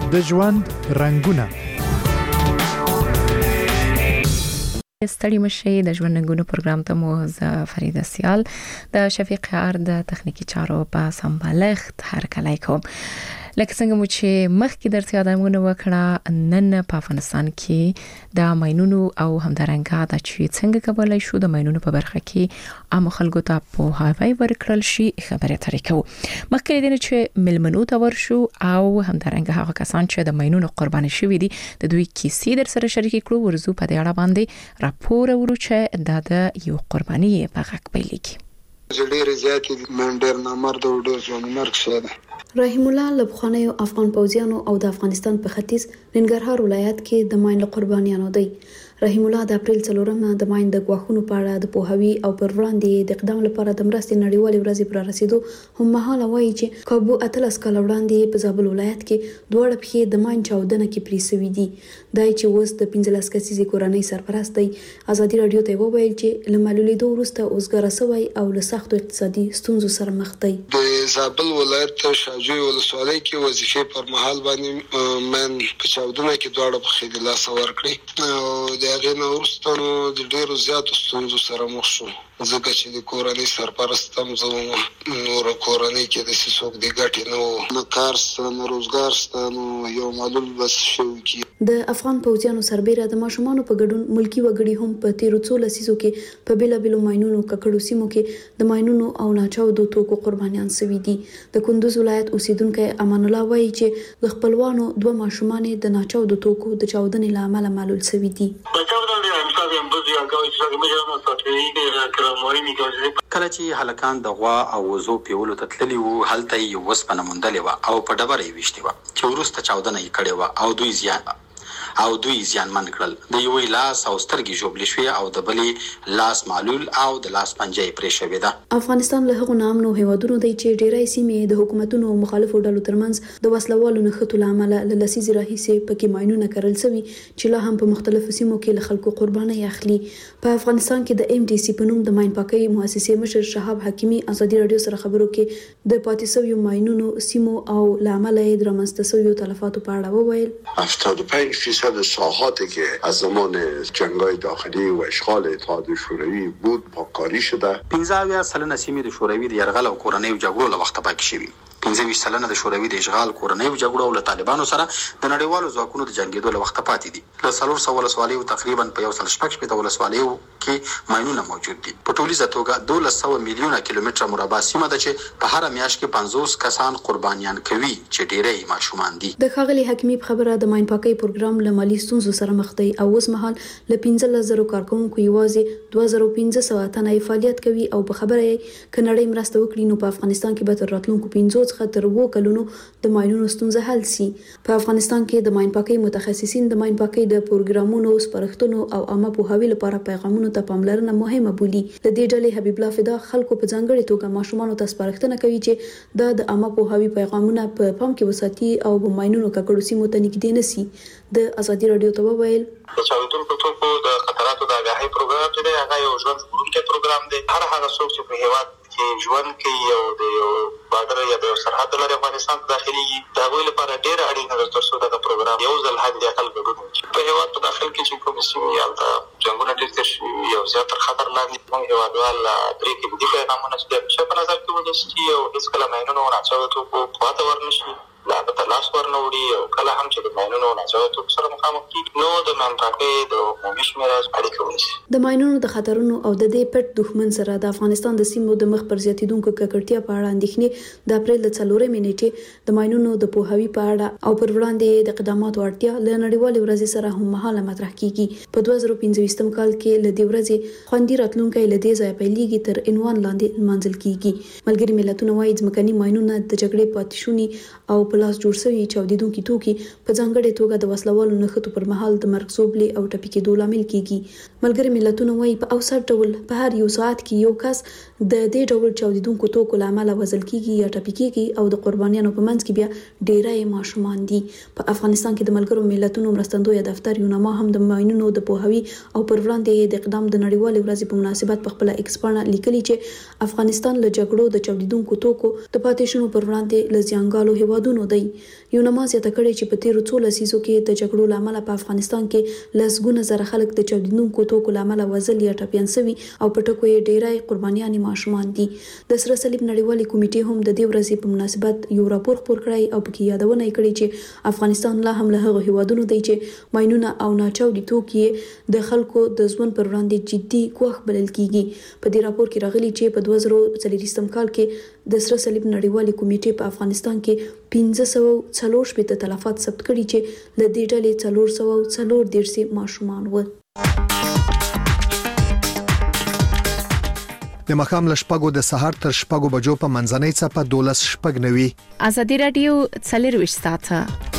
د ژوند رنگونه. ستړي مشي د ژوند رنگونه پروګرام ته مو ز فریده سیال د شفیق ار د تخنیکی چارو په سمبالښت هر کله کوم. لکه څنګه مو چې مخکې درته یادونه وکړه، نن په افغانستان کې د ماینونو او همدارنګه د چې څنګه کولای شو د ماینونو په برخه کې عام خلکو ته په هاوی ورکړل شي خبره ترې کوو. مخکې دې چې ملمنو ته ورشو او همدارنګه هغه کسان چې د ماینونو قرباني شوي دي د دوی کیسې در سره شریک کړو، ورزو په دې اړه باندې راپور ورو چې د یو قرباني په حق پیلېږي. ډېر زیاتې منډر نامرد او ډېر ځوان مرګ شوی دی. رحیم الله لبخانیو افغان پوځیانو او د افغانستان په ختیځ ننګرهار ولایت کې د ماین قربانیانو دی. رحیم الله د اپریل 4 د ماین د غواخونو په اړه د پوهاوی او پر وړاندې د اقدام لپاره د مرستې نړیوالې ورځې پر رسیدو هم مهاله وایي چې کابو اتلس کال وړاندې په زابل ولایت کې دوه پښې د ماین چاودنه کې پرې سوي دي. دای چې اوس د 15 کسیزې کورنۍ سرپرست دی. ازادي رادیو ته وویل چې لمالولیدو وروسته اوسګره سوی او له سختو اقتصادي ستونزو سره مخ دی. د زابل ولایت شاجوی ولسوالۍ کې وظیفې پر مهال باندې من په چاودنه کې دوه پښې د لاس ورکړي او د هغه نو وروسته د ډیرو زیاتو ستونزو سره مخ شو، ځکه چې د کورنۍ سرپرست هم زه نور کورنۍ کې د څه د ګټې نه کار ستاسو نه روزګار ستاسو یو معلوم بس شو کی. د افغان پوځیانو سربېره د ماشومانو په ګډون ملکی وګړي هم په 13 لسیزو کې په بیلابیلو ماینونو ککړو سیمو کې د ماینونو او ناچاودو توکو قربانیان شوي دي. د کندوز ولایت اوسیدونکو امان الله وایي چې د خپلوانو دوه ماشومان د ناچاودو توکو د چاودنې لامل معلول شوي دي. کله چې هلکان د غوا او وزو پیولو ته تللي وو، هلته یو وسپنه موندلې وه او په ډبره یې ویشتې وه چې وروسته چاودنه یې کړې وه او دوی زیانمن کړل. د یوې لاس او سترګې ژوبلې شوې او د بلې لاس معلول او د لاس پنجه یې پرې شوې ده. افغانستان له هغو نامنو هیوادونو دی چې ډیری سیمې د حکومتونو او مخالفو ډلو ترمنځ د وسلوالو نښتو له امله له لسیزې راهیسې پکې ماینونه کرل شوي چې لا هم په مختلفو سیمو کې له خلکو قرباني اخلي. په افغانستان کې د MDC په نوم د ماین پاکۍ مؤسسې مشر شهاب حکیمي ازادي رادیو سره خبرو کې د پاتې شویو ماینونو سیمو او له امله یې د رامنځته شویو تلفاتو په اړه وویل. 75% ساحاتی که از زمان جنگ‌های داخلی و اشغال اتحاد شوروی بود پاککاری شده. 15% سیمې د شوروي د یرغل او کورنیو جګړو له وخته پاک شوي. 15% د شوروي د اشغال کورنیو جګړو او له طالبانو سره د نړیوالو ځواکونو د جنگیدو له وخته پاتې دي. له 400 ولسوالیو تقریبا په 116 ولسوالیو کې ماینونه موجود دي. په ټولیزه توګه 1200 میلیونه کیلومتره مربع سیمه ده چې په هر میاشت کې 50 کسان قربانیان کوي چې ډیری ماشومان دي. د ښاغلي حکیمي په خبره د ماین پاکۍ پروګرام له مالي ستونزو سره مخ دی او اوس مهال له 15000 کارکونکو یوازې 2500 تنه فعالیت کوي او په خبره یې کنړې مرسته وکړي نو په افغانستان کې به تر راتلونکو 15 تر 2 کلونو د ماینونو ستونزه حل شي. په افغانستان کې د ماین پاکۍ متخصصین د ماین پاکۍ د پروګرامونو سپارښتنو او عامه پوهاوي لپاره پیغامونو ته پاملرنه مهمه بولي. د دې ډلې حبیب الله فدا خلکو په ځانګړي توګه ماشومان ته سپارښتنه کوي چې د عامه پوهاوي پیغامونه په پام کې وساتي او په ماینونو ککړو سیمو ته نږدې نشي. د ازادي رادیو ته وویل د چاودونکو توکو د خطراتو د آگاهۍ پروګرام چې دی هغه یو ژوند ژغورونکی پروګرام دی. هر هغه څوک چې په هیواد کې ژوند کوي او د یو بارډر یا د یو سرحد لري افغانستان ته داخليږي، د هغوی لپاره ډېر اړینه ده تر څو دغه پروګرام یو ځل حد اقل ګډون وکړي. په هیواد په داخل کې چې کومې سیمې هلته جنګونه ډېر تېر شوي وي او زیات تر خطر لاندې موږ هیوادوال پرې کلیدي پیغامونه چې همیشه په نظر کې ونیسي او هېڅکله ماینونو او ناچاودو توکو خواته ورنشي، لا به لاس ورنه وړي او کله هم چې د ماینونو او ناچاودو توکو سره مخامخ کېږي نو د ماین پاکۍ د عمومي شمېره اړیکه ونیسي. د ماینونو د خطرونو او د دې پټ دښمن سره د افغانستان د سیمو د مخ پر زیاتېدونکو ککړتیا په اړه اندېښنې د اپریل 4 نیټې د ماینونو د پوهاوي په اړه او پر وړاندې د اقداماتو اړتیا له نړیوالې ورځې سره هم مهاله مطرح کیږي. په 2015 کال کې له دې ورځې خوندي راتلونکي له دې ځای پیلېږي تر عنوان لاندې منځل کیږي. ملګري ملتونه وايي ځمکني ماینونه د جګړې پاتېشوني او په لاس جوړ شوي چاودیدونکي توکي په ځانګړې توګه د وسلوالو نښتو پر مهال د مرګ زوبلې او ټپي کېدو لامل کیږي. ملګري ملتونه وايي په اوسط ډول په هر یو ساعت کې یو کس د دې ډول چاودیدونکو توکو لامل وژل کیږي یا ټپي کیږي او د قربانیانو په منځ کې بیا ډیری ماشومان دي. په افغانستان کې د ملګرو ملتونو مرستندوی دفتر یوناما هم د ماینونو د پوهاوي او پر وړاندې د اقدام د نړیوالې ورځې په مناسبت په خپل ایکسپانه لیکلي چې افغانستان له جګړو د چاودیدونکو توکو د پاتې شونو پر وړاندې له زیانګالو هیوادونو دی. یونما زیاته کړې چې په تیرو 14 لسیزو کې د جګړو لامل په افغانستان کې لسګونه زره خلک د چاودنونکو توکو لامل وزل یا ټپيان شوي او په ټکو یې ډېرای قربانيان ماشومان دي. د سره صلیب نړیوالې کمیټې هم د دې ورځې په مناسبت یو راپور خپور کړی او پکې یادونه کړې چې افغانستان لا هم له هغو هیوادونو دی چې ماینونه او ناچاودي توکي د خلکو د ژوند پر وړاندې جدي ګواښ بلل کیږي. په دې راپور کې راغلي چې په 2023 کال کې د سره صلیب نړیوالې کمیټې په افغانستان کې 1540 تلفات ثبت کړي چې له دې ډلې 440 ماشومان و. د مخام لشپګو د سحر تر شپګو بجو په منځنۍ څپه 12 شپګ نوي. ازادي رادیو 24 ساعته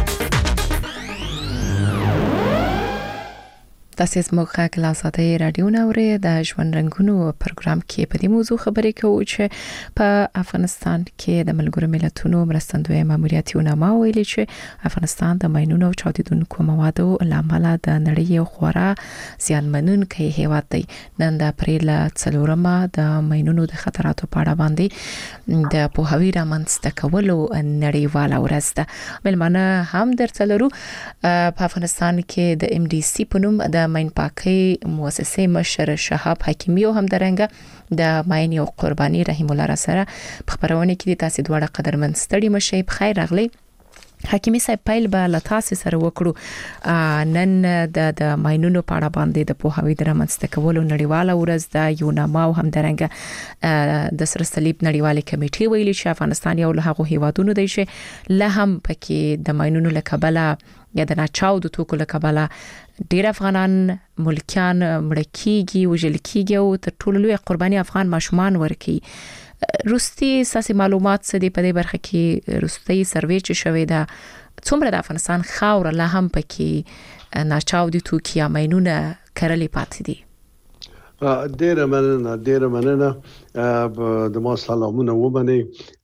تاسو زموږ خاک لاساته رادیو نوري د ژوند رنگونو پروګرام کې په دې موضوع خبرې کوو چې په افغانستان کې د ملګرو ملتونو مرستندوی ماموریت یونما ویلي چې افغانستان د ماینونو او چاودیدونکو موادو لامل د نړۍ یو خورا زیانمنونکی هیواد دی. نن د اپریل 4 د ماینونو د خطراتو په اړه باندې د پوهاوی رامنځته کولو نړیواله ورځ ده. ملمانه هم درته لرو. په افغانستان کې د MDC په نوم د ماین پاکي مؤسسه مشر شهاب حکیمی او هم درنګ د ماین یو قرباني رحیم الله را سره په خبرونه کې د تاسو دواړه قدرمن ستړي مشه په خیر راغلی. حکیمی صاحب پیل به لتاسې سره وکړو. نن د ماینونو په اړه باندې د پوهاوی د رامنځته کولو نړیواله ورځ د یونما او هم درنګ د سره صلیب نړیوالې کمیټې ویلي چې افغانستان یو له هغو هیوادونو دی چې له هم پکې د ماینونو له کبله یا د ناچاودو توکو له کبله ډیر افغانان ملکیان مړ کیږي وژل کیږي او تر ټولو لوی قرباني افغان ماشومان ورکي. روستي ساسي معلومات څه دی په دې برخه کې؟ روستي سروې چې شوې ده څومره د افغانستان خاور لا هم پکې ناچاودي توکي یا ماینونه کرلې پاتې دي؟ ډېر مننه د ما سلامونه ومني.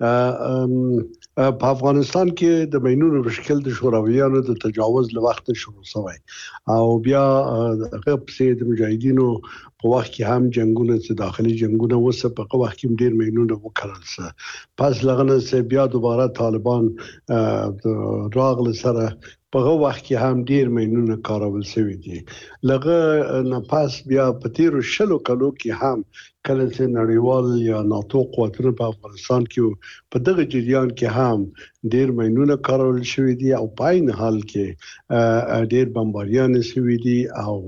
په افغانستان کې د ماینونو مشکل د شورویانو د تجاوز له وخت شروع شوی او بیا هغه په مجاهدینو په وخت کې هم جنگونه چې داخلي جنگونه وسه په وخت کې ډیر ماینونه وکړل سه. پس لغنه سه بیا دوباره طالبان راغله سره په وخت کې هم ډیر ماینونه کارول شوی دي. لغه نه پس بیا په تیرو شلو کلو کې هم کله چې نړیوال یا ناتو قوتونه په افغانستان کې په دغه جریان کې هم ډیر ماینونه کارول شوی دي او په عین حال کې ډیر بمباریان شوی دي او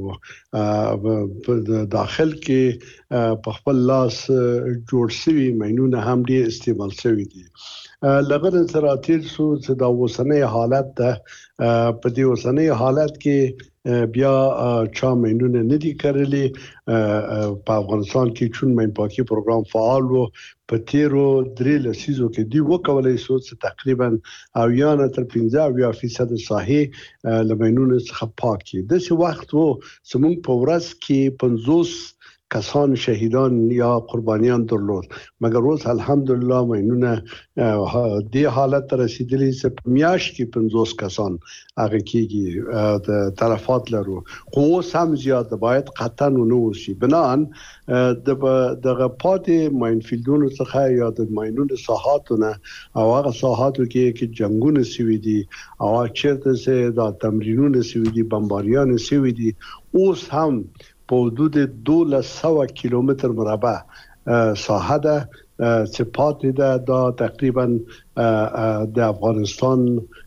په داخل کې په خپل لاس جوړ شوی ماینونه هم ډیر استعمال شوی دي. لغه سره تیر سو چې دا وسنۍ حالت ده. په دې وسنۍ حالت کې بیا چا ماینونه ندي کړلې. په افغانستان کې چون ماین پاکي پروګرام فعال وو په تیرو 3 لسیزو کې دی وکولای شو چې تقریبا او یا تر 15% ساحې لماینونه څخه پاکي. د څه وخت وو سمون په ورځ کې 50 کسان شهیدان یا قربانیان درلود، مګر اوس الحمدلله ماینونه د حالت رسیدلی چې په میاشت کې 50 کسان هغه کېږي د تلفات لرو. خو اوس هم زیات باید قطعا نو وشي بنان دغه پاتې ماینفیلدونو څخه یا د ماینونو ساحاتونه او هغه ساحاتو کې جنگونه سوي دي او چیرته چې دا تمرینونه سوي دي بمباریان سوي دي. اوس هم په حدود 1200 کیلومتر مربع ساحه ده چې پاتې ده. دا تقریبا د افغانستان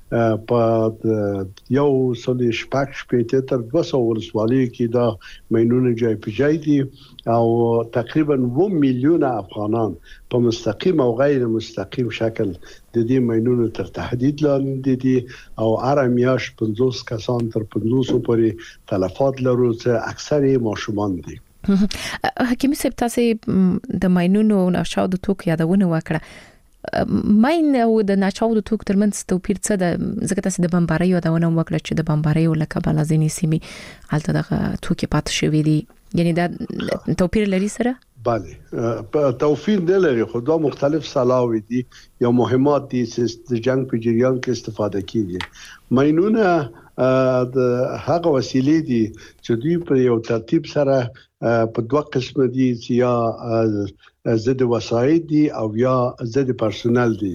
په یو سل شپږ تر 200 ولسوالۍ کې دا ماینونه جای په جای دي او تقریبا 1 میلیون افغانان په مستقیم او غیر مستقیم شکل د دې ماینونو تر تهدید لاندې دي او هر میاشت 50 کسان تر 500 پورې تلفات لري چې اکثره ماشومان دي. حکیمی صاحب تاسو د ماینونو او ناچاودو توکو یادونه وکړه. ماین او د ناچاودو توکو ترمنځ توپیر څه ده؟ ځکه تاسو د بمباریو یادونه وکړه چې د بمباریو لکه بلازینی سیمي الته دغه توکي پات شوې دي، یعنی دا توپیر لري سره؟ بله توفیر نه لري، خو دا مختلف سلاوي دي یا مهمات دي چې د جنگ په جریان کې استفاده کیږي. ماینونه د هغه وسیلې دي چې دوی په یو ترتیب سره په دوه قسم دي چې یا ضد وسایل دي او یا ضد پرسونل دي.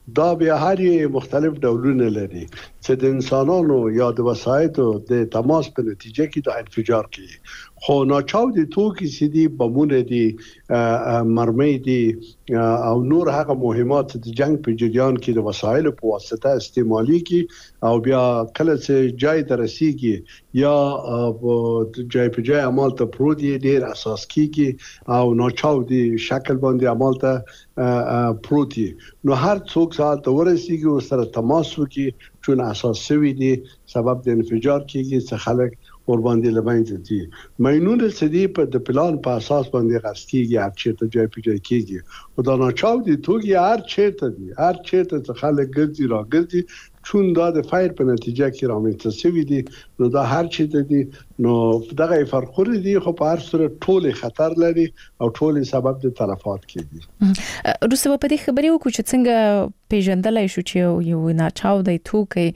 دا بیا هر مختلف ډولونه لري چې د انسانانو یا د وسایطو د تماس په نتیجه کې د انفجار کیږي. خو ناچاودي توکي چې دي بمونه دي مرمۍ دي او نور هغه مهمات د جنگ په جریان کې د وسایلو په واسطه استعمالي کی او بیا کله چې جای ته رسیږي یا جای په جای عمل ته پرودي ډیر اساس کیږي او ناچاودي شکل باندې عمل ته پروتي نو هر څوک ساعت ورسیږي او سره تماس وکړي چون اساس شوی دي سبب د انفجار کیږي چې خلک ور باندې لمنځه دي. مینونه چې دي په د پلان په اساس باندې غستیږي هر چیرته جای په جای کیږي او دا ناچاودي توګي هر چیرته دي هر چیرته چې خلک ګرځي راګرځي چون دا د فایر په نتیجه کې رامنځته شوی دي نو دا هر چیرته دي نو دغه فرقونه دي خو په هر صورت ټول خطر لري او ټول سبب د تلفات کیږي. روسو په دې خبرې وکړو چې څنګه پیژندلای شو چې یو ناچاودي توګي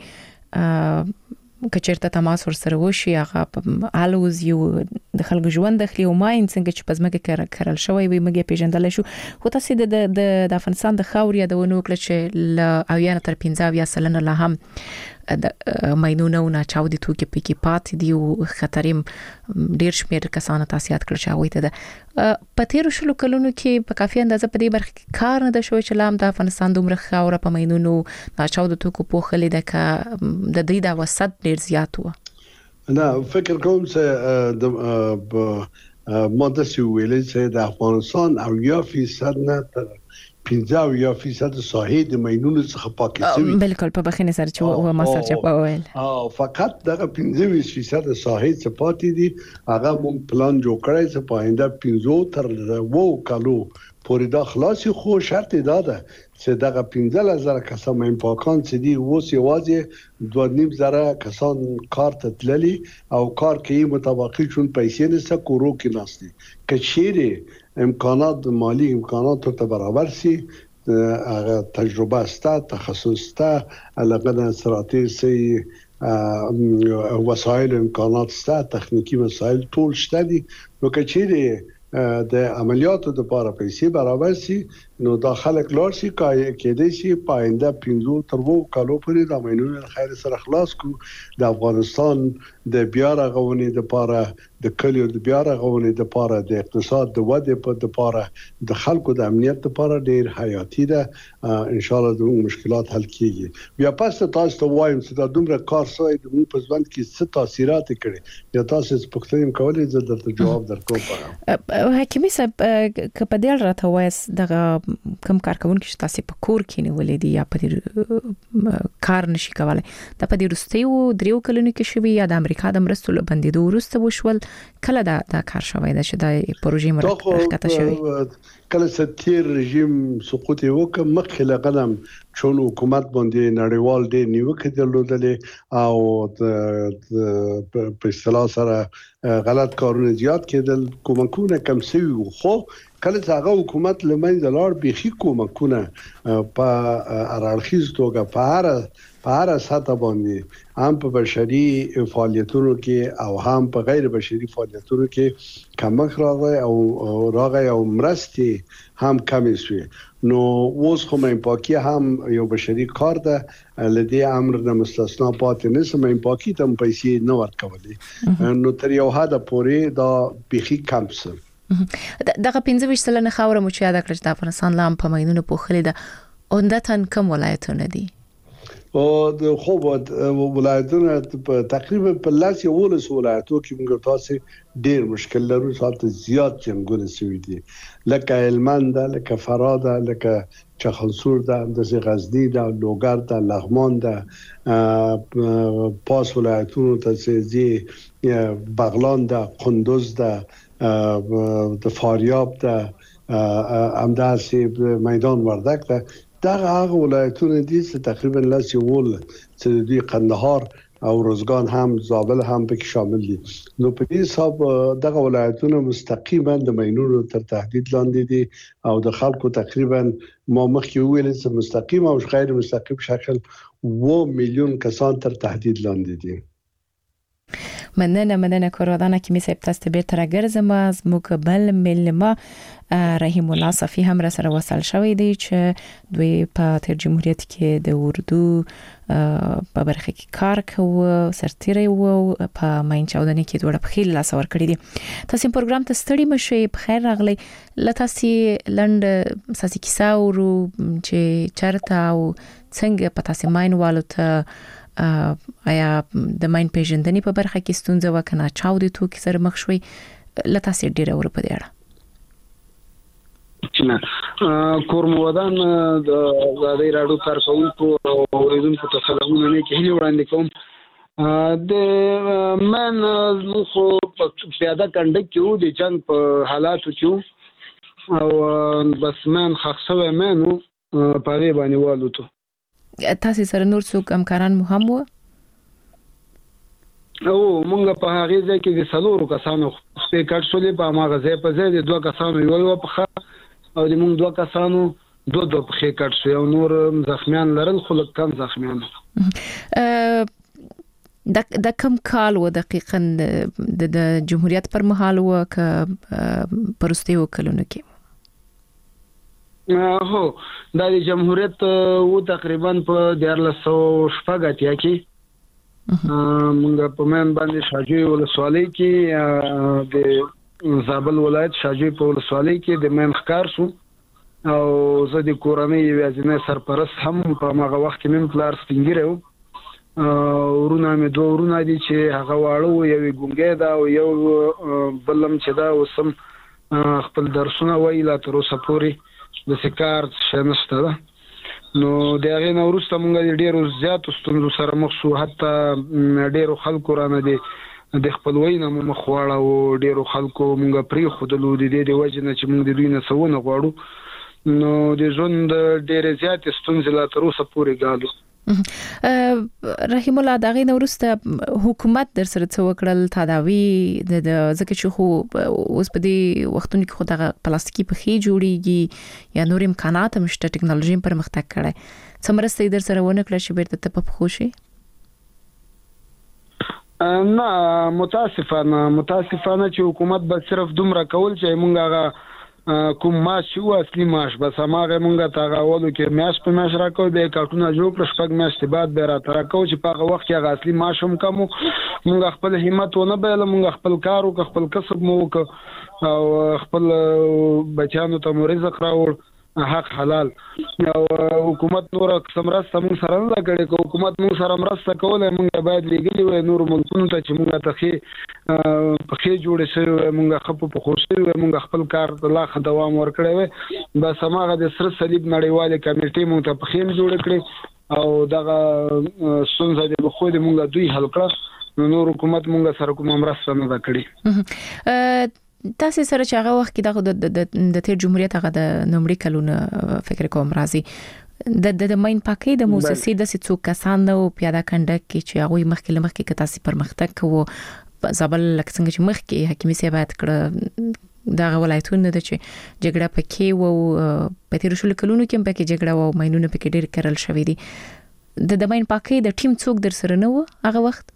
کچرته تماس ورسره وشي هغه الوز یو د خلکو ژوند داخلي او ماین څنګه چې پزماکه کرل شوی وي مګي پیژندل شو خو تاسو د افغانستان د خاوریا د ونو کله چې ل اویان تر 15 سلنه لا هم د ماینونه او ناچاودي توکي پکې پات دي او خطریم ډیر شمیر کسانو تاسیات کړل شوی ته په تیر شلو کلونو کې په کافي اندازه په دې برخه کې کار نه د شوی چې لام د افغانستان دومره خاوره په ماینونو ناچاودي توکو په خلې د دې د وسط ډیر زیات و. نه فکر کوم چې د ماده سویلې چې د افغانستان او 1% نه تر 15% ساحې د ماینونو څخه پاکه شوی. بالکل په بخینه سره چې و ما سره چې په ویل فقط دغه 15% ساحې څخه پاتې دي هغه مون پلان جوړ کړی چې په آینده 15 تر 2 کالو پورې دا خلاصي خو شرط ده چې دغه 15000 کسان مې پاکان چې دي اوس یوازې 2.5 کسان کار ته تللي او کار کوي مطابقي چون پیسې نه سکورو کې ناشتي کچېره امکانات مالی امکانات ته برابر سي هغه تجربه ستا تخصص ستا علاقه استراتیژي وسایل امکانات ستا تخنیکی وسایل ټول شته دي نو کچېره د عملیاتو د لپاره پیسې برابر سي نو داخله کلار سي کېدې شي پاینده 15 تر 2 کالو پورې د ماینونو خیر سره خلاص کو د افغانستان د بیا رغونې د لپاره د کلیو د بیا رغونې د لپاره د اقتصاد د ودې په لپاره د خلکو د امنیت لپاره ډیر حیاتي ده ان شاء الله د مشکلات حل کیږي. بیا پس تاسو ته وایم چې دا دومره کار سوی د موږ په ځوان کې څه تاثیرات کړي یا تاسو پوښتنه کولای زه درته جواب درکوم. حکیمي صاحب کله دې راته وایس دغه کوم کارکونکو چې تاسو په کور کې نیولې دي یا په کار نشي کولای دا په دې رستیو دریو کلونو کې شوی یا د امریکا د مرستو لبندې ورسته وشول کله دا کار شوی دا چې د پروژې مرکته شوی کله چې تیر رژیم سقوط وکړ مخکله قدم چون حکومت باندې نړیوال دې نیوکه درلودلې او په اصطلاح سره غلط کارونه زیات کېدل کومکونه کم شوی خو کله چې هغه حکومت لمنځه لاړ بيخي کومکونه په ارارخیز توګه په هر سطح باندې هم په بشري فعالیتونو کې او هم په غیر بشري فعالیتونو کې کمک راغی او مرستي هم کم شوی نو اوس خو مې پاکي هم یو بشري کار ده لدی امر نه مستثنا پاتې نه سمې پاکي ته پیسې نه ورکولې نو تر یو حد پورې دا بيخي کم شو. دغه 15 سلنه خاوره مو چې یاد کړل د افغانستان لام په ماینونو پوخلې ده اوندتن کوم ولایتونه دي او د خو ولایتونه تقریبا په لاس یو ولایتو کې موږ تاسو ډیر مشکل لرو ساته زیات جنگونه شوي دي لکه هلمند لکه فراد لکه چخنسور ده د غزنی ده لوګر ده لغمان ده پاس ولایتونو ته زی بغلان ده قندوز ده د فاریاب ده امداسي میدان وردک ده دغه هغه ولایتونه دي چې تقریبا لاس یو ول چې د قندهار او روزګان هم زابل هم پکې شامل دي نو په دې حساب دغه ولایتونه مستقیما د ماینونو تر تهدید لاندې دي او د خلکو تقریبا ما مخکې ویل چې مستقیم او غیر مستقیم شکل 2 میلیون کسان تر تهدید لاندې دي. مننه کورودانه کې می صاحب تاسو ته بیرته راګرځم از مقبل ملما رحیم الله صفی هم را سره وصل شوی دی چې دوی په تیر جمهوریت کې د اردو په برخه کې کار کوي سرتیری وو په ماین چاودنې کې دوړه په خیل لاس ور کړی دي. تاسو پروګرام ته ستړي مشئ په خیر راغلی. لته لند ساسي کیسه ورو چې چرته او څنګه په تاسو ماین والو ته آیا د ماین پیژندنې په برخه کې ستونزه وکنه چاودې تو کې سره مخ شوي لته سي ډیره ور په دی اړه کورمودان د زادې راډیو کارکونکو اوریدونکو ته سلامونه نه کېږي وړاندې کوم د من خو په پیاده کنده کې د جنگ په حالاتو کې او بس من خاصه منو په دې باندې والو ته تاسو سره نور څوک همکاران مو هم وو او مونږ په هغه ځای کې د سلورو کسانو په کټ شولې په ماغه ځای په ځای د دوه کسانو یو په او د مونږ دوه کسانو دوه په خې کټ شو او نور زخمیان لرل خو کم زخمیان د کم کال و دقیقاً د جمهوریت پر مهال و ک پرسته وکړو کې هو د جمهوریت و تقریبا په 1480 کې مونږ په من باندې شاجوی ولسوالۍ کې د زابل ولایت شاجوی په ولسوالۍ کې د من ښکار شو او زه د کورنۍ یوازینی سرپرست هم په هغه وخت کې مم پلار سپینګره ورونه مې دوه ورونه دي چې هغه واړو یو ګونګې دا او یو بلم چې دا وسم خپل درسونه ویلا تر اوسه پورې د سکار شنسته ده نو دغه نو ورسته مونږ ډیرو زیات ستونزو سره مخ شو حتی ډیرو خلکو رانه دي د خپلوۍ نه مخواړه او ډیرو خلکو مونږ پری خودلو دي د وجه نه چې مونږ د دوی نه سونه غواړو نو د ژوند ډیره زیات ستونزې لا تر اوسه پورې غالو. رحیم الله دغه نورسته حکومت در سره څو کړل تداوی د ځکه چې خو اوس په دې وختونو کې خو دغه پلاستیکي پخې جوړیږي یا نور امکانات مشته ټکنالوژي پرمختګ کړي څومره در سره ونه کړل چې بیرته په خوشي نه متاسفانه چې حکومت به صرف دومره کول چې مونږ هغه کوم ماش او اصلي ماش بس هغه مونږه تاغولو کې میاش په میاش راکو به کارتونه جوړ کړ شپږ میاش بعد به را ترکو چې په هغه وخت کې هغه اصلي ماش هم کوم مونږ خپل همت ونه بیل مونږ خپل کار او خپل کسب مو او خپل بچانو ته رزق راوړ حق حلال او حکومت نور قسم راسته مون سره نه کړي حکومت مون سره مرسته کوله مونږ باید لګلی و نور ملکونو ته چې مونږ ته په خې جوړ شوی مونږ خپل په خوشي مونږ خپل کار لا دوام ورکړی و بس هغه د سر صلیب نړیواله کمیټې مونږ ته په خیم جوړ کړی او دغه سنځه د خو د مونږ دوی حل کړ نور حکومت مونږ سره کوم مرسته نه کړی. تاسو سره چې هغه وخت کې د تیر جمهوریت هغه د نومړي کلونه فکر کوم راځي د ماین پاکي د موسسې د څو کسان نو پیاده کنده کې چې هغه مخکې کې تاسو پرمختګ کوو زابل لکه څنګه چې مخکې حکیمي سیبات کړ دا ولایتونه د چې جګړه پکې وو په تیر شل کلونو کې پکې جګړه وو ماینونه پکې ډېر کړل شوې دي د ماین پاکي د ټیم څوک در سره نه وو هغه وخت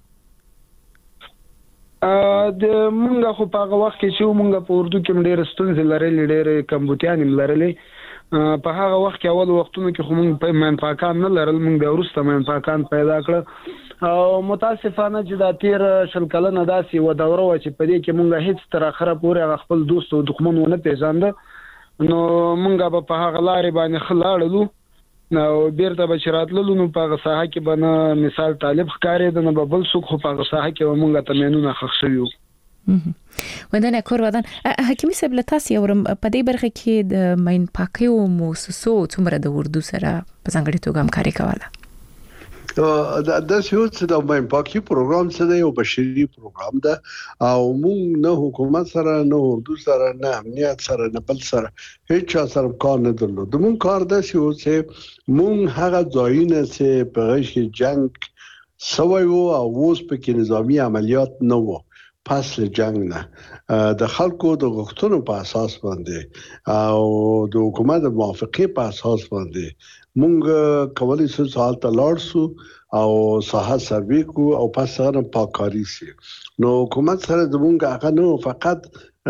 د مونږه خو په هغه وخت کې چې مونږه په اردو کې ډېر ستونزې لرلې ډېر کمبوتیان لرلې په هغه وخت کې اول وختونو کې خو مونږ په من پاکان نه لرل مونږ د ورسته من پاکان پیدا کړ او متاسفانه چې د تیر شل کلنه داسې و دوره و چې په دې کې مونږ هیڅ تر اخره پورې خپل دوست او دښمن ونه پیژاند نو مونږ په هغه لارې باندې خلاړلو نو بیرته بشراتلو نو په ساحه کې بنه مثال طالب ښکارې د نه بل څوک خو په ساحه کې مونږ ته مینونه خښ شویو ودانه کور ودان حکیمي صاحب لتاسي اورم په دې برخه کې د ماین پاکي او موسسو څومره د اردو سره په ځانګړي توګه همکاري کوله دا څه د ماین پاکي پروګرام څه دی یو بشري پروګرام ده او موږ نه حکومت سره نه اردو سره نه امنیت سره نه بل سره هیڅ سره کار نه درلود موږ کار د چې موږ هغه ځایونه چې په غشي جنگ سوي وو او اوس په کې نظامی عملیات نه وو پس له جنگ نه د خلکو د غوښتنو په اساس باندې او د حکومت موافقه په اساس باندې مونږ کولای شو سال ته لاړ شو او صحه سروي کو او پس هغه پاکاري سي. نو حکومت سره زمونږ هغه نو فقط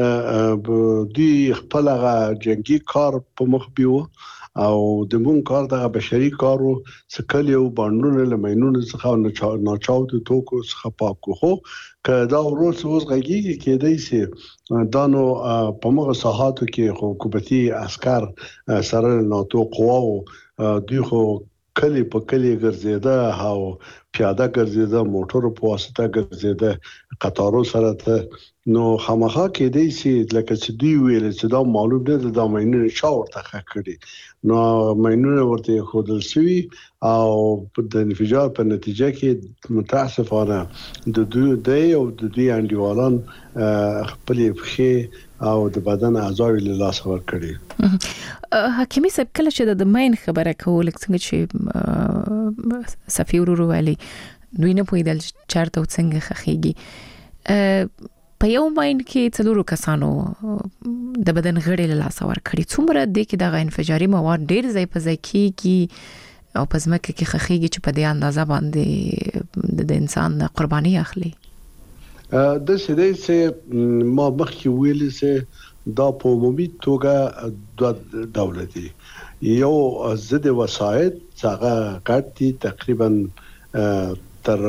دی خپل هغه جنگي کار په مخ بیو او د مون کار د بشري کارو سکل یو باندونه لمنونه څخه ناچاو د توکو څخه پاکو هو کدا ورس اوس غږیږي کېدای سي دانو په مغه صحاتو کې حکومتي عسكر سره ناتو قواو دوی خو کلی په کلی ګرځیدا او پیاده ګرځیدا موټر په واسطه ګرځیدا قطارو سره ته نو خامخا کې دی چې لکه چې دی ویل چې دا معلوم نه د ماینونو شاورته خکړي نو ماینونو ورته خودل شوی او د انفجار په نتیجه کې متاسفانه د دوی او د دوی انډیوالان خپل فخې او د بدن اعضاء له لاس ور کړی. حکیمي صاحب کله چې د ماین خبره کول څنګه چې سفیر وروالي دوی نه پویدل چارته څنګه خخيږي په یو ماین کې څلورو کسانو د بدن غړي له لاس ور کړی. څومره د کې د انفجاري مواد ډیر ځای په ځای کې او په ځمکه کې خخيږي چې په دې اندازه باندې د انسان قرباني اخلي. د سړي چې ما مخکې ویل چې دا په عمومي توګه د دولتي یو زده وسایت څنګه کټي تقریبا تر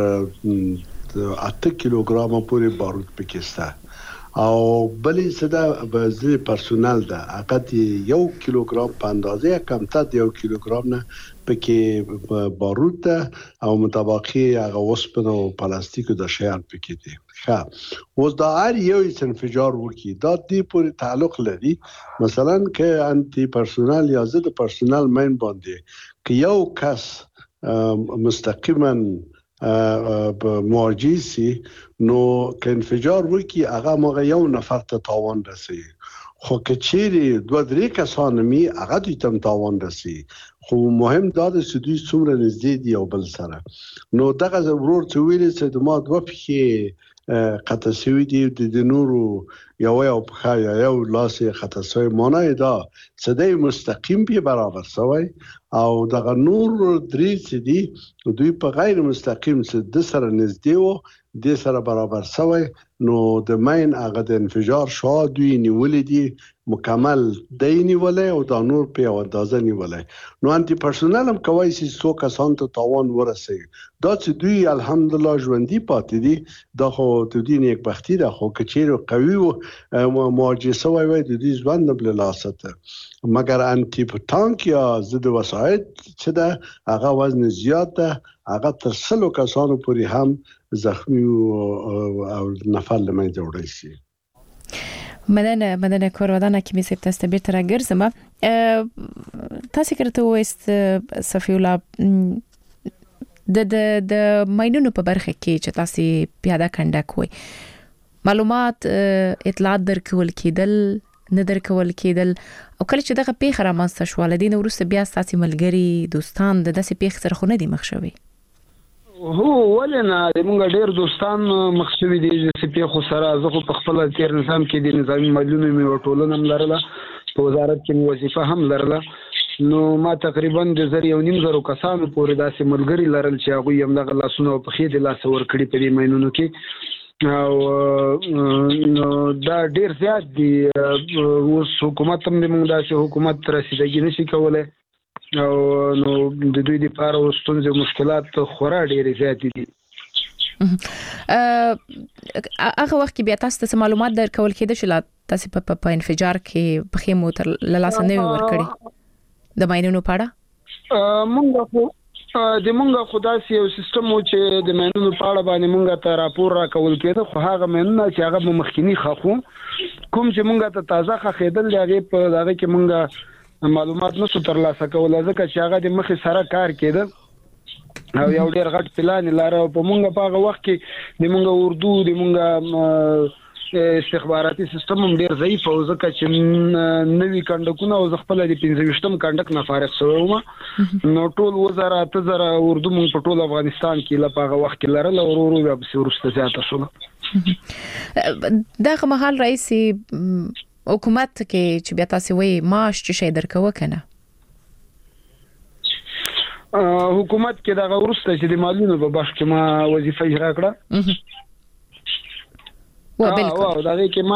8 کیلوګرام پورې بارود پکسته او بلې صدا بعضي پرسونل ده حقیقت 1 کیلوګرام په اندازه کمتر 1 کیلوګرام نه پکې بارود ده او متباقي هغه وسپنه او پلاستیک د شیان پکې دي. ښه اوس دا هر یو انفجار وکي دا دې پورې تعلق لري مثلا کې انټي پرسونل یا زده پرسونل مین باندې کې یو کس مستقیما مواجه سي نو که انفجار وکي هغه مغه یو نفر ته تاوان رسي خو کچيري 2-3 کسان می هغه دوی ته تاوان رسي خو مهم دا د سدي څومره نږدې دی او بل سره نو دغه ضرورت چې ویل چې د ما دوه پخې قطسوي دي د نورو یو په یو لاسه قطسوي مونږه دا سدي مستقیم به برابر سوی او دغه نور درې چې دي دوی په غیر مستقیم څه د سره نږدې وو د سره برابر سوی نو د ماین هغه د انفجار شو دوی نیولې دي مکمل دی نیولې او دا نور په اندازه نیولې نو انټي پرسونل هم کوي چې څو کسان ته تاوان ورسي دا چې دوی الحمدلله ژوندۍ پاتې دي دا خو د دې نیک بختی ده خو کچېر قوي او معجزه وای د دې ځوان نه بل لاسته مګر انټي ټانک یا زده وسایت چې ده هغه وزن زیات ده هغه تر 100 کسانو پورې هم زخمی او نفر لمن جوړی شي. مننه کورودانه کې می سپتاست بیرته راګرځم تاسو کرته وست صفیولا د ماینونو په برخه کې چې تاسو پیاده کنده کوي معلومات اطلاعات درکول کېدل نه درکول کېدل او کله چې دغه پیښه رامنځته شو ولدین ورسته بیا تاسو ملګری دوستان د داسې پیښه سره خو نه دي مخ شوي هو ولنه موږ ډېر دوستان مخ شوي دي چې پیښه سره زه خو په خپل تیر نظام کې د نظامی مدلونو می وټولن هم لرله په وزارت کې وظیفه هم لرله نو ما تقریبا د 1.5 کسانو پورې داسې ملګری لرل چې هغه هم دغه لاسونه په خې د لاس ور کړی په دې ماینونو کې او دا ډیر زیات دي اوس حکومت هم موږ داسې حکومت رسیدګي نشي کولای او نو د دوی لپاره ستونزې مشکلات خورا ډیر زیات دي هغه وخت کې بیا تاسو ته معلومات درکول کېده چې تاسو په انفجار کې په خې موټر لاس نه ور کړی د ماینونو پاړه مونږ خدا سي یو سیستم چې د ماینونو پاړه باندې مونږ ته راپور راکول کېده خو هغه ماینونه چې هغه مخکینی خخو کوم چې مونږ ته تازه خېدل دی په هغه کې مونږ معلومات نشو ترلاسه کولای ځکه چې هغه د مخې سره کار کېده او یو ډېر غټ پلان لاره په مونږ په هغه وخت کې د مونږ اردو د مونږ استخباراتي سیستم هم ډېر ضعیف او ځکه چې نوی کندکونه او خپل د 15م کندک نه فارغ شوم نو ټول وزارت زره اردو مونږ په ټول افغانستان کې لا په هغه وخت کې لرل او ورو بیا به ورسته زیاته شول دغه محل رئیس حکومت کې چې بیا تاسو وایي معاش چې شي درکوه کنه حکومت کې دغه ورسته چې د مالونو په بخش کې ما وظیفه اجرا کړه او دغه کې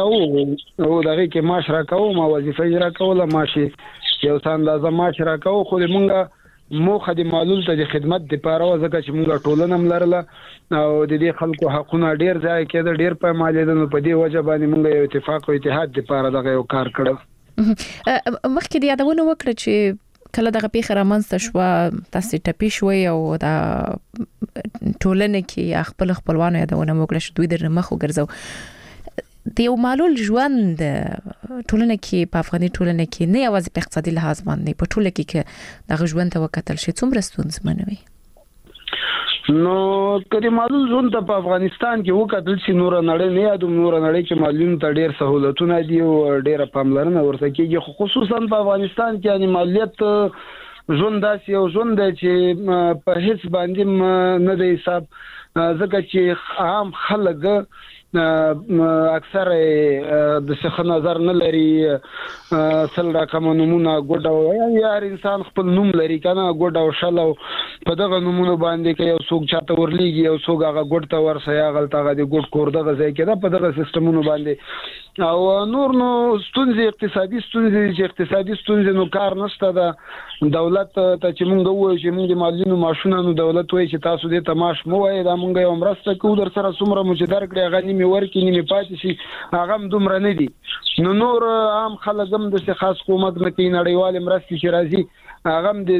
معاش راکاو ما وظیفه اجرا کوله ماشي یو اندازه معاش راکاو خو مونږه موخه د مالول ته د خدمت لپاره ځکه چې مونږه ټولنه ملرله او د دې خلکو حقونه ډیر ځای کېده ډیر په مالیدنه په دې وجه باندې مونږه یو اتفاق او اتحاد لپاره دغه یو کار کړو مخکې د یادونه وکړه چې کله دغه پیښه رامنځته شو تاسو ټپي شوي او دا ټولنه کې خپلوانو یادونه وکړه چې دوی د مخ وګرځو د یو معلول ژوند ټولنه کې په افغاني ټولنه کې نه یوازې په اقتصادي لحاظ باندې په ټوله کې دغه ژوند ته وکتل شي څومره ستونزمن وي نو کله معلول ژوند په افغانستان کې وکتل شي نور نړۍ نه یادوم نور نړۍ کې معلول ته ډېر سہولتونه دي او ډېر پاملرنه ورته کېږي خصوصا په افغانستان کې یعنی مالیت ژوند داسې یو ژوند دی چې په هیڅ باندې نه دی حساب ځکه چې عام خلک اکثر د څه نظر نه لري سل رقم نمونه ګډو یار انسان خپل نوم لري کنه ګډو شلو په دغه نمونه باندې کې یو څوک چاته ورليږي یو څوک هغه ګډ ته ورسیا غلطه د ګډ کور دغه ځای کې دا په دغه سیستمونو باندې او نور نو ستونزې اقتصادي ستونزې نو کار نشته دا دولت ته چې مونږ وایو چې مونږ مالینو ماشونه نو دولت وایي چې تاسو دې تماش مو وایي دا مونږ یو مرسته کوو در سره څومره مو چې درکړي هغه نیمه ورکې نیمه پاتې شي هغه هم دومره نه دي نو نور عام خلک هم د خاص حکومت نه کې نړیوال مرستې چې راځي هغه هم د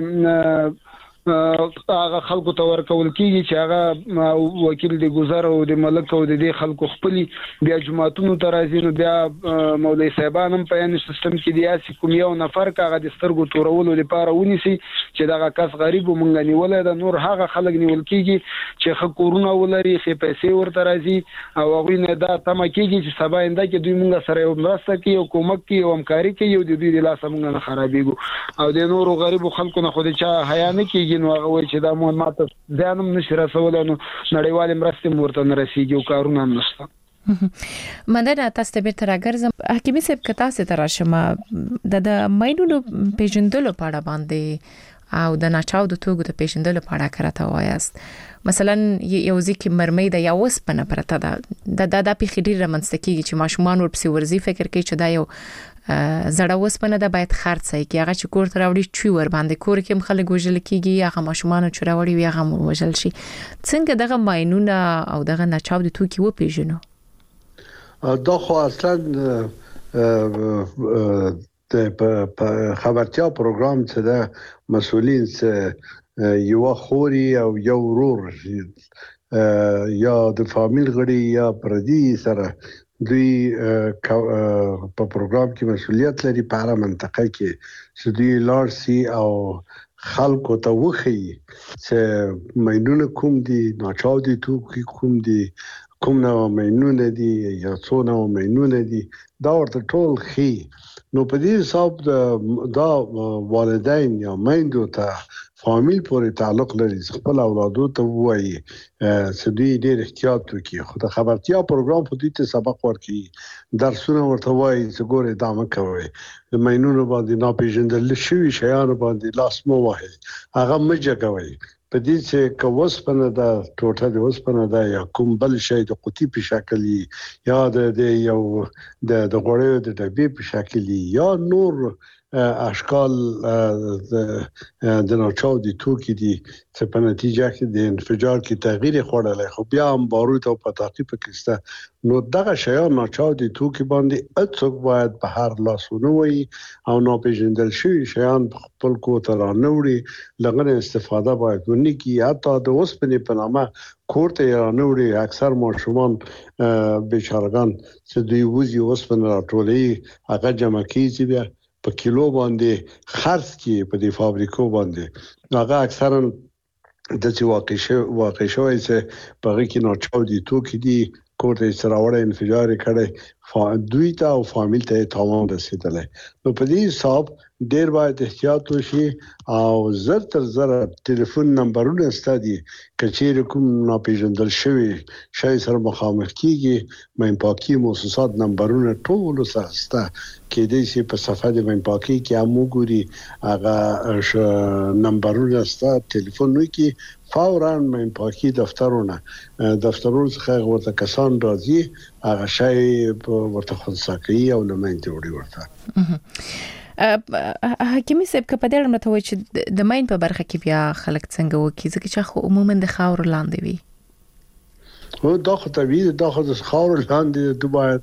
هغه خلکو ته ورکول کیږي چې هغه وکیل د گذر او د ملک او د خلکو خپل بیا جماعتونو ته راځي نو بیا مولوی صاحبان هم په یان سیستم کې دی چې کوم یو نفر کاغه د سترګو تورولو لپاره ونیسي چې دا کس غریب مونږ نیولای دا نور هغه خلک نیول کیږي چې خکورونه ولري چې پیسې ورته راځي او هغه نه دا تمه کیږي چې سبا انده کې دوی مونږ سره یو مرسته کوي او کومک کوي او همکاري کوي او د دوی د لاس مونږ نه خرابېږي او د نور غریب خلکو نه خو د چا حیا نه کیږي نو هغه وایي چې دا مو ماته ځانم نشي رسولای نو نړیوال مرستې مورته نه رسیږي او کارونه هم نشته مننه تاسو ته بیرته راګرځم حکیمي صاحب کتا سي تراشم د ماینونو پیژندلو په اړه باندې او د ناچاو د توګو د پیژندلو په اړه کړه وایاست مثلا یو ځکه مرمۍ د یو وسپنه پرته ده د پیخي ډیر منځته کیږي چې ماشومان ورپسې ورزي فکر کوي چې دا یو زړه وسپنه ده باید خرڅای کی هغه چې کور ته راوړي چوي ور باندې کور کې خلک وژل کیږي هغه ماشومان چې راوړي وي هغه وژل شي څنګه دغه ماینونه او دغه ناچاو د توکي و پیژنو دا خو اصلا د خبرتیا پروګرام څخه د مسؤلین څخه یو خوري او یو ورور یا د فامیل غړي یا پردي سره دوی په پروګرام کې مسؤلیت لري په هر منطقه کې چې دوی لارسي او خلکو ته وخی چې ماینونه کوم دي ناچاو دي توکي کوم دي کوم نو ماینونه دي یا څو نو ماینونه دي دا ورته ټول خي نو په دې حساب دا والدین یا میندو ته فامیل پورې تعلق لري خپل اولادو ته وایي چې دوی ډېر احتیاط وکړي خو د خبرتیا پروګرام په دې ته سبق ورکړي درسونه ورته وایي چې ګوره دا مکوي د ماینونو باندې ناپېژندل شوي شیانو باندې لاس مو وهي هغه مجه کوي په دې چې کوسپنه دا ټوټه د وسپنه دا یا کوم بل شی د قطي په شکل یا د یو د غوړیو د ډبې په شکل یا نور اشکال د ناچاو دي توکي دي چې په نتیجه کې د انفجار کې تغییر خوړلای خو بیا هم بارود او پټاقي پکسته نو دغه شیان ناچاو دي توکي باندې اڅوک باید په هر لاسونه وي او ناپېژندل شوی شیان خپل کو ته رانوړي لغنه استفاده باید ونی کی حتی د اوسپنې په نامه کوړه رانوړي اکثر ماشومان بیچارهګان چې دوی وځي اوسپنه راټولي هغه جمع کیږي بیا په کیلو باندې خرڅ کی په دې فابریکو باندې هغه اکثرا د چې واقع شوی چې په هغه کې ناچاو دي توکي دي کوټه سراوړه انفجار کړي دوی ته او فامیل ته تاوان رسیدلی. نو په دې حساب ډیر باید احتیاط وشي او زر تر زر ټلیفون نمبرونه ستدي کچېر کوم ناپېژندل شوی شای سره مخامخ کیږي مېن پاکي مؤسسات نمبرونه ټول سره ستا کې دې سي په صفحه د مېن پاکي کې امو ګوري هغه نمبرونه ستا ټلیفون نو کې فورا مېن پاکي دفترونه څخه ورته کسان راځي هغه شای ورته خلاص کوي او لمنځه وړي ورته. حکیمي صاحب که په دې اړه متوي چې د ماین په برخه کې بیا خلک څنګه وکي ځکه چې عموما د خاور لاندې وي او دا خو طبيعي دا خو د خاور لاندې د باید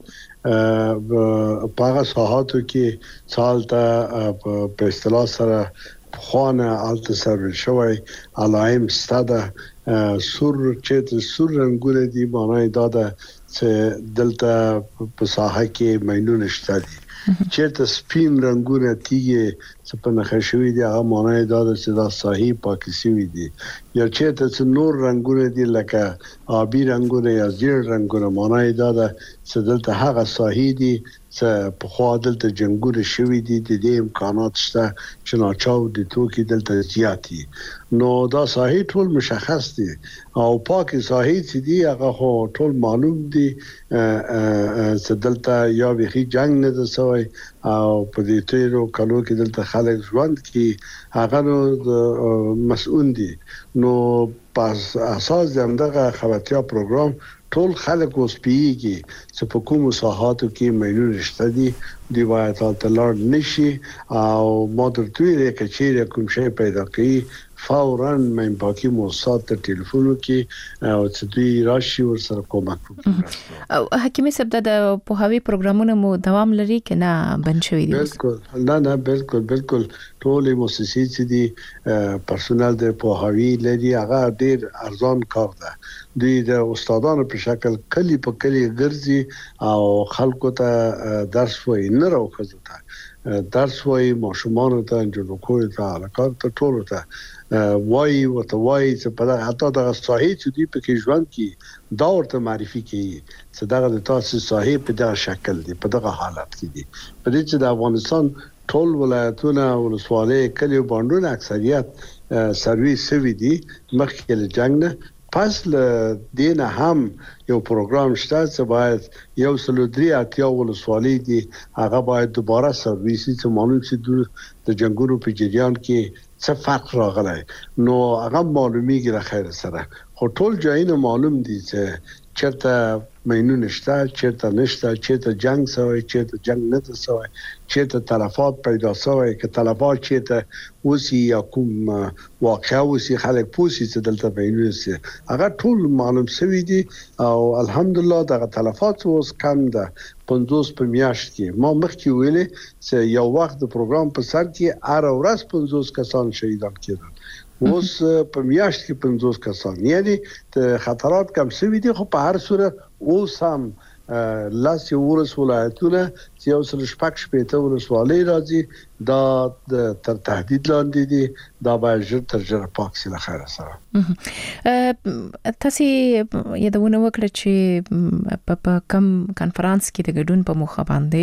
په هغه ساحاتو کې سالته په اصطلاح سره خوانه الته سره شوی علائم ستاده سور رنگونه دي معنی دا ده چې دلته په ساحه کې مینونه شته دي چیرته سپین رنگونه تیږي چې په نخښه شوی دي هغه معنی دا ده چې دا صحیح پاکي شوی دي یا چیرته چې نور رنگونه دي لکه آبی رنگونه یا زیړ رنگونه معنی دا ده چې دلته هغه صحیح دي چې په خوا دلته جنگونه شوی دي د دې امکانات شته چې ناچاو د توکي دلته زیاتی نو دا صحیح ټول مشخص دي او پاکي صحیح چې دي هغه ټول معلوم دي چې دلته یا به جنگ نه ده سوی او په دې تیرو کلو کې دلته خلک ژوند کې هغه مسؤل دي نو پس اساس دغه خبرتیا پروګرام ټول خلک اوس پیږي چې په کوم ساحاتو کې مینو رشته دي دی باید تلار نشي او مادر توی کچېره کوم شی پیدا کوي فورا مېن پاکي موسسات ته ټلیفون کوي او چې دوی راشي ورسره کومک وکړي. او حکیمي صاحب د پوهاوی پروګرامونو مو دوام لري کنه بند شوی دي؟ بالکل نه بالکل ټول موسسې چې دي پرسونل د پوهاوی لري هغه ډیر ارزان کار ده دوی د استادانو په شکل کلی په کلی ګرځي او خلکو ته درس وایي نه راوخځي درس وایي ماشومان ته جنکو ته الکار ته ټول ته وایي چې په دغه حتی د صحیح چې دی په کې ژوند کې دا ورته معرفي کوي چې دغه د تاسو صحیح په دغه شکل دی په دغه حالت کې دی په دې چې د افغانستان ټول ولایتونه ولسوالۍ کلی باندې اکثریت سرویس سوي دي مخکې له جنگ نه پس له دینه هم یو پروګرام شته چې باید یو سلودري اتیا ولسوالۍ دي هغه باید دوباره سرویس چې معلوم شي د جنگونو په جریان کې څه فرق راغلی نو هغه معلومیږي را خیر سره خو ټول ځایونه معلوم دي چې چرته مینو نشته چرته نشته چرته جنگ سوی چرته جنگ نه سوی چرته تلفات پیدا سوی که تلفات چرته وسی یا کوم واقعا وسی خلک پوسی چې دلته مینو سي هغه ټول معلوم سوی دي او الحمدلله دغه تلفات اوس کم ده 50 په میاشت کې ما مخکې ویلې چې یو وخت د پروګرام په سر کې هر ورځ 50 کسان شهیدان کېدل اوس په میاشت کې 50 کسان یعنی خطرات کم شوي دي خو په هر صورت اوس هم لاس ورس ولایتونه چې یو سل شپږ شپېته ولسوالۍ راځي دا تر تهدید لاندې دي دا باید ژر تر ژره پاک شي له خیره سره. تاسو یادونه وکړه چې په کم کانفرنس کې د ګډون په مخه باندې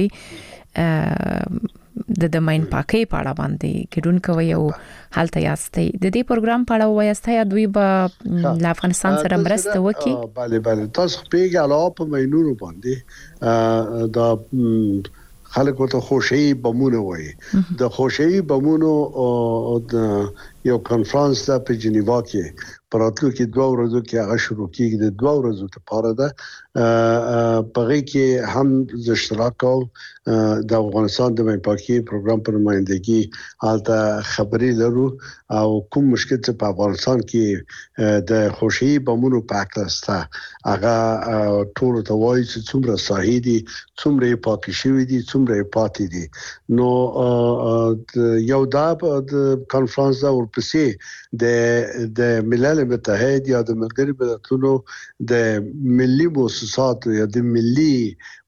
د ماین پاکي په اړه باندې ګډون کوي او حالت یاستي د دې پروګرام په اړه وایسته دوی به د افغانستان سره مرسته وکړي. bale تاسو پیګه علاوه په مینونو باندې دا خلک ورته خوشي بمونه وایي د خوشي بمونو یو کانفرنس دا په جنیوا کې پراتلو کې 2 ورځې کې هغه شروع کیږي د 2 ورځې لپاره ده په کې هم د اشتراک او د افغانستان د مېن پاکي پروګرام پر نمائندګي حالته خبري لرو او کوم مشکل چې په افغانستان کې د خوشي بمونو پاکلسته هغه ټول ته وایي چې څومره صحیح دي څومره پاکي شوی دي څومره پاتې دي نو یو دا د کانفرنس دا ورپسې د ملل متحد یا د ملګري ملتونو د ملي مؤسسات یا د ملي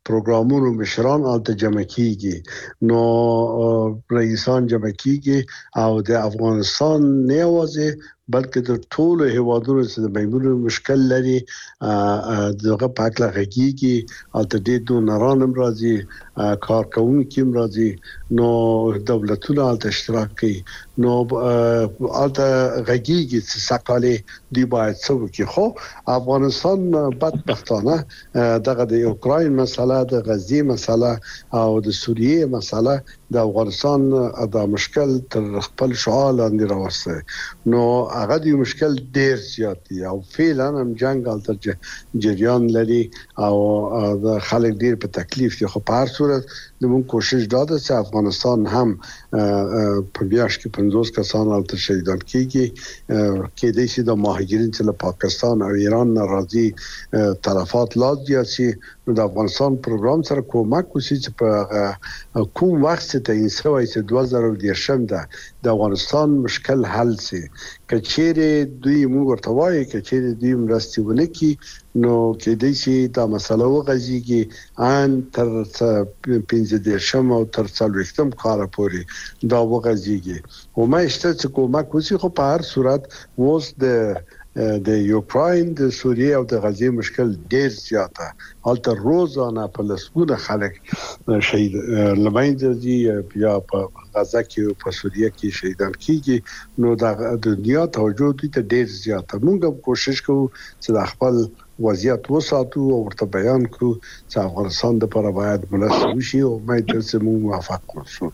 پروګرامونو مشران الته جمع کیږي نو رئیسان جمع کیږي او د افغانستان نه یوازې بلکې د ټولو هیوادونو چې د میمونو مشکل لري دغه پاکله غږیږي الته د دونران راځي کارکونکو راځي نو دولتونه الته اشتراک کوي نو الته غږیږي چې سقاله دی باید څه وکړي خو افغانستان بدبختانه دغه د اوکراین مسله د غزې مسله او د سوریه مسله د افغانستان د مشکل تر خپل شعار لاندې راوسته نو هغه د مشکل ډیر زیات دی او فعلا هم جنگ الته جریان لري او د خلک ډیر په تکلیف دي خو په هر صورت موږ کوشش داده چې افغانستان هم په بیاش کې 50 کسان الته شهیدان کیږي کې د سې د مهاجرین چې له پاکستان او ایران ناراضي طرفات لازم شي نو د افغانستان پروګرام سره کومک وشي چې په کوم وخت ته انسوي چې 2010 ده د افغانستان مشکل حل شي کچېره دوی موږ ورته وایي کچېره دوی مرستي ونکي نو کې د سې دا مسله وغځيږي ان تر 15 او تر 40 کال پورې دا وغځيږي او مې شته چې کومک وشي خو په هر صورت ووس د یوکراین د سوریه او د غزې مشکل ډیر زیاته حالت روزانه په لسګونه خلک شهید لمایند دي یا په غزه کې او په سوریه کې شهیدان کیږي نو د دنیا توجه دي ته ډیر زیاته موږ کوشش کوو چې د خپل وضعیت وساتو او ورته بیان کړو چې افغانستان د لپاره باید مرسته وشي او مې تاسو موافق شو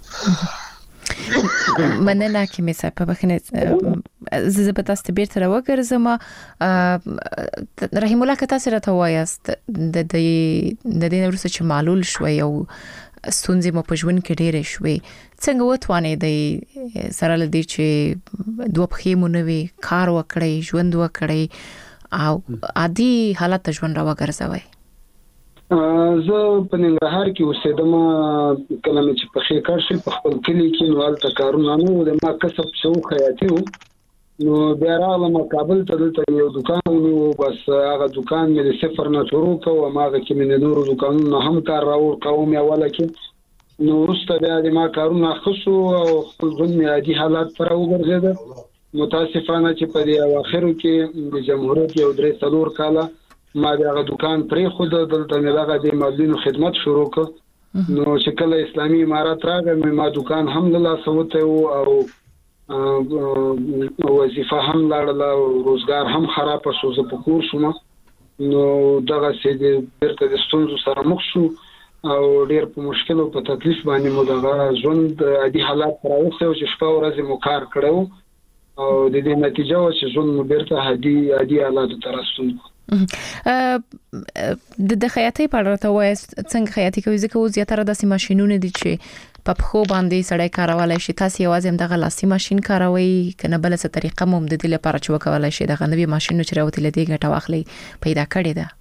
مننه کې مې صاحب په بخنه زه په تاسو بیرته راوګرځم رحیم الله کته سره ته وایست د دې ورسره چې معلول شوي او ستونزې مو په ژوند کې ډېرې شوي څنګه وتوانې د سره لدی چې دوه پخې مونږ وی کار وکړي ژوند وکړي او عادي حالت ژوند راوګرځوي زه په ننګرهار کې اوسېدم کله چې په خېکار شي په خپل کلی کې نو الته کارونه نو د ما کسب شو خیاطي نو بیا راغلم کابل ته دلته یو دکان نو بس هغه دکان مې د صفر نه شروع کوم هغه کې مې نور دکانونه هم کار راوړ کوم اوله کې نو ورسته بیا د ما کارونه خصو او خپل ژوند مې عادي حالات پر وګرځید متاسفانه چې په دې اواخرو کې د جمهوریت یو درې څلور کاله ما دغه دکان پرې خود دلته نه دغه د مالینو خدمت شروع کړ نو چې کله اسلامي امارات راغی ما دکان هم له سوته او وظیفه هم لاړه او روزګار هم خراب شو زه په کور شوم نو دغه سې د بیرته د ستونزو سره مخ شو او ډېر په مشکل او په تکلیف باندې مو دغه ژوند عادي حالات راوخته او چې شپه ورځ مو کار کړو او د دې نتیجه و چې ژوند مو بیرته عادي حالات ته راستون د خیاطۍ په اړه ته وایې څنګه خیاطۍ کوي ځکه اوس زیاتره داسې ماشينونه دي چې په خو باندې سړی کارولای شي تاسو یوازې هم دغه لاسي ماشين کاروي کنه بل څه طریقه مو د دې لپاره چې وکولای شي دغه نوې ماشين چې راوته لدی ګټه واخلي پیدا کړی ده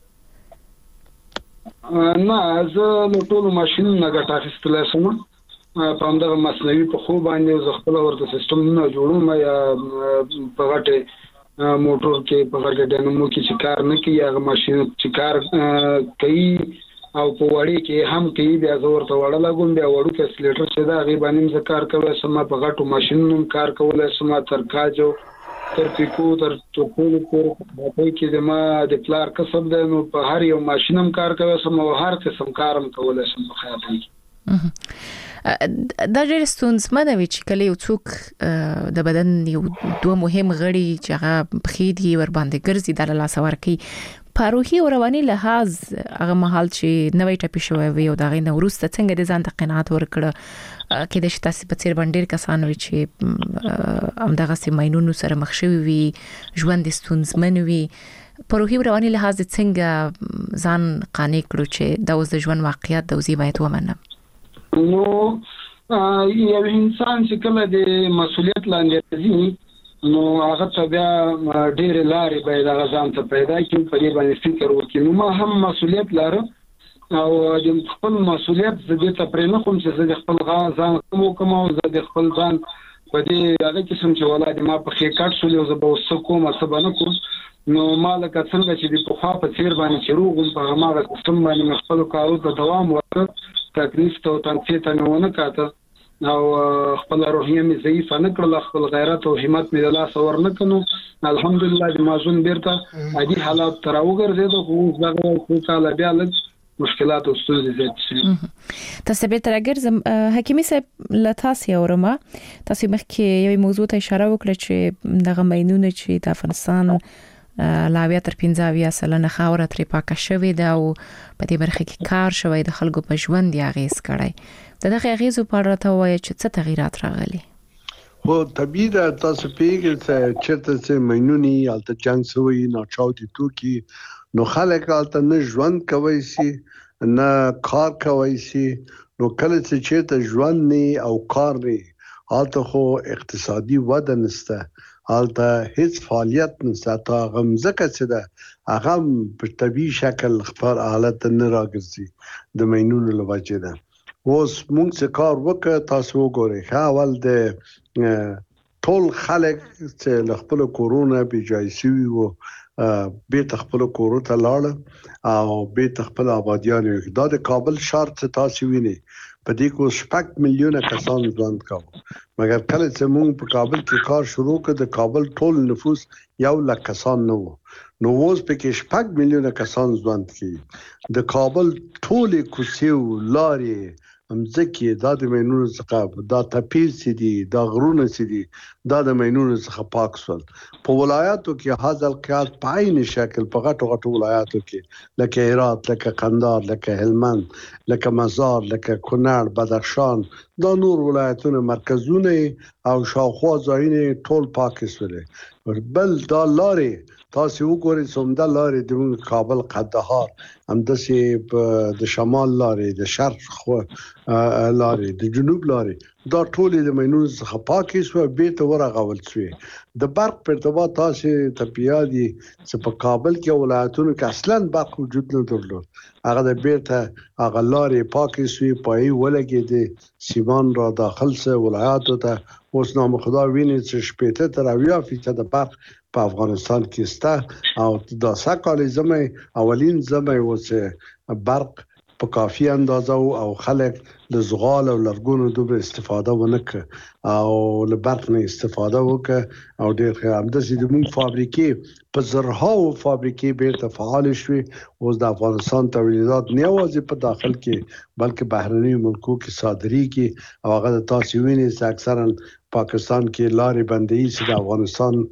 نه زه له ټولو ماشينونو ګټه اخیستلای شم په همدغه مصنوعي په خو باندې زه خپل ورته سیستم نه جوړوم یا په غټه موټر کې په غټه ډینامو کې چې کار نه کوي هغه ماشين چې کار کوي او په وړي کې هم کوي بیا زور ته وړه لګون بیا وړو کې سلیټر چې دا غي باندې ز کار کوي سم په غټو ماشينونو کار کولای سم تر کاجو تر پیکو تر ټوپونو په کې د ما د پلار کسب ده نو په هر یو ماشينم کار کوي سم او هر قسم کارم کولای سم په خیاطۍ دا ډېر ستونزمنه وي چې کله یو څوک د بدن یو دوه مهم غړي چې هغه بخیدي ور باندې ګرځي د لاس ورکی په روحي او رواني لحاظ هغه مهال چې نوې ټاپي شوی وي او دا غي نورسته څنګه د ځان ته قناعت ورکړه کې د شتاسي په څیر باندې کسان وي چې همدغه سیمینونو سره مخ شوی وي ژوند ستونزمن وي په روحي او رواني لحاظ څنګه ځان قانع کړو چې دا اوس د ژوند واقعیت د وزي باید ومنم نو یو انسان چې کله د مسؤلیت لاندې راځي نو هغه بیا ډېر لارې به د ځان ته پیدا کړي په دې باندې فکر وکړي نو ما هم مسؤلیت لرم او د خپل مسؤلیت زه دې ته پرې نه کوم چې زه د خپل ځان کوم او زه د خپل ځان په دې هغه قسم چې ولادي ما په خې کټ شو یو زبو سکو ما سبانه کوم نو مالک څنګه چې د پوخا په څیر باندې چروغم په هغه سیستم باندې خپل کارو ته دوام ورکړ تکلیف ته تنسیت نه ونه کاته او خپل روحیه می ضعیف نه کړل خپل غیرت او همت می د لاس ور نه کنو الحمدلله د مازون بیرته عادي حالات تر وګرځیدو خو هغه څه کاله بیا لږ مشکلات او ستونزې زیات شي تاسو به ترګر حکیمي صاحب لتاسي اورما تاسو مخکې یو موضوع ته اشاره وکړه چې دغه مینونه چې د افغانستان لاویا تر 15 سلنه خاوره تر پاکه شوې ده او په دې برخه کې کار شوی د خلکو په ژوند یې اغیز کړی دغه اغیز په اړه ته وایي چې څه تغیرات راغلي هو طبيعي ده تاسو پیګل چې چرته چې مینونی الته جنگ سوی نه چاودي توکي نو خلک الته نه ژوند کوي سي نه کار کوي سي نو کله چې چرته ژوند نه او کار نه الته خو اقتصادي وده نشته الته هیڅ فعالیت نشته تا غمزکه څه ده هغه په طبيعي شکل خبر حالت نه راګرځي د مینونو لوجه ده اوس موږ څه کار وکړ تاسو وګورئ اول د ټول خلک چې خپل کورونا بيجای سوي وو به تخپل کورو ته لاړ او به تخپل آبادیان یو د کابل ښار ته تاسو ویني په دې کو 6 میلیونه کسان ژوند کاوه مګر کله چې موږ په کابل کې کار شروع کړ د کابل ټول نفوس 1 لک کسان نو اوس په کې 6 میلیونه کسان ژوند کوي د کابل ټول کوڅې لارې امځکه د مینونو څخه د تپیل سي دي د غرونه سي دي د مینونو څخه پاک سول په ولایاتو کې حاصل کار پاین شکل په غټو ولایاتو کې لکه هرات لکه قندهار لکه هلمند لکه مزار لکه کونړ بدخشان دا نور ولایتونه مرکزونه او شاوخوا ځایونه ټول پاک سول بل دا لارې تاسو وګورئ څومره لارې د کابل قندهار همداسې د شمال لارې د شرق خو لارې د جنوب لارې دا ټول د مینونو څخه پاکي سو به ته ورغول شوی د برق په ارتباط تاسو ته پیادي چې په کابل کې ولایتونو کې اصلا برق وجود نه درلود هغه د بیرته هغه لارې پاکي سوی پای ولګي د سیمان را داخل سه ولایاتو ته اوس نام خدا ویني چې شپته تر 80% د برق په افغانستان کې سته او دا سکهال زمې اولین زمې وسه برق په کافي اندازه او خلک د زغال او لرګونو دوبره استفاده ونکړه او له برق نه استفاده وکړه او ډېر همداسې د موږ فابریکې په زرهاو فابریکې بیرته فعال شوي اوس د افغانستان تولیدات نه یوازې په داخل کې بلکې بهرني ملکو کې صادرېږي او هغه تاسو وینئ چې اکثرا پاکستان کې لارې بندي چې د افغانستان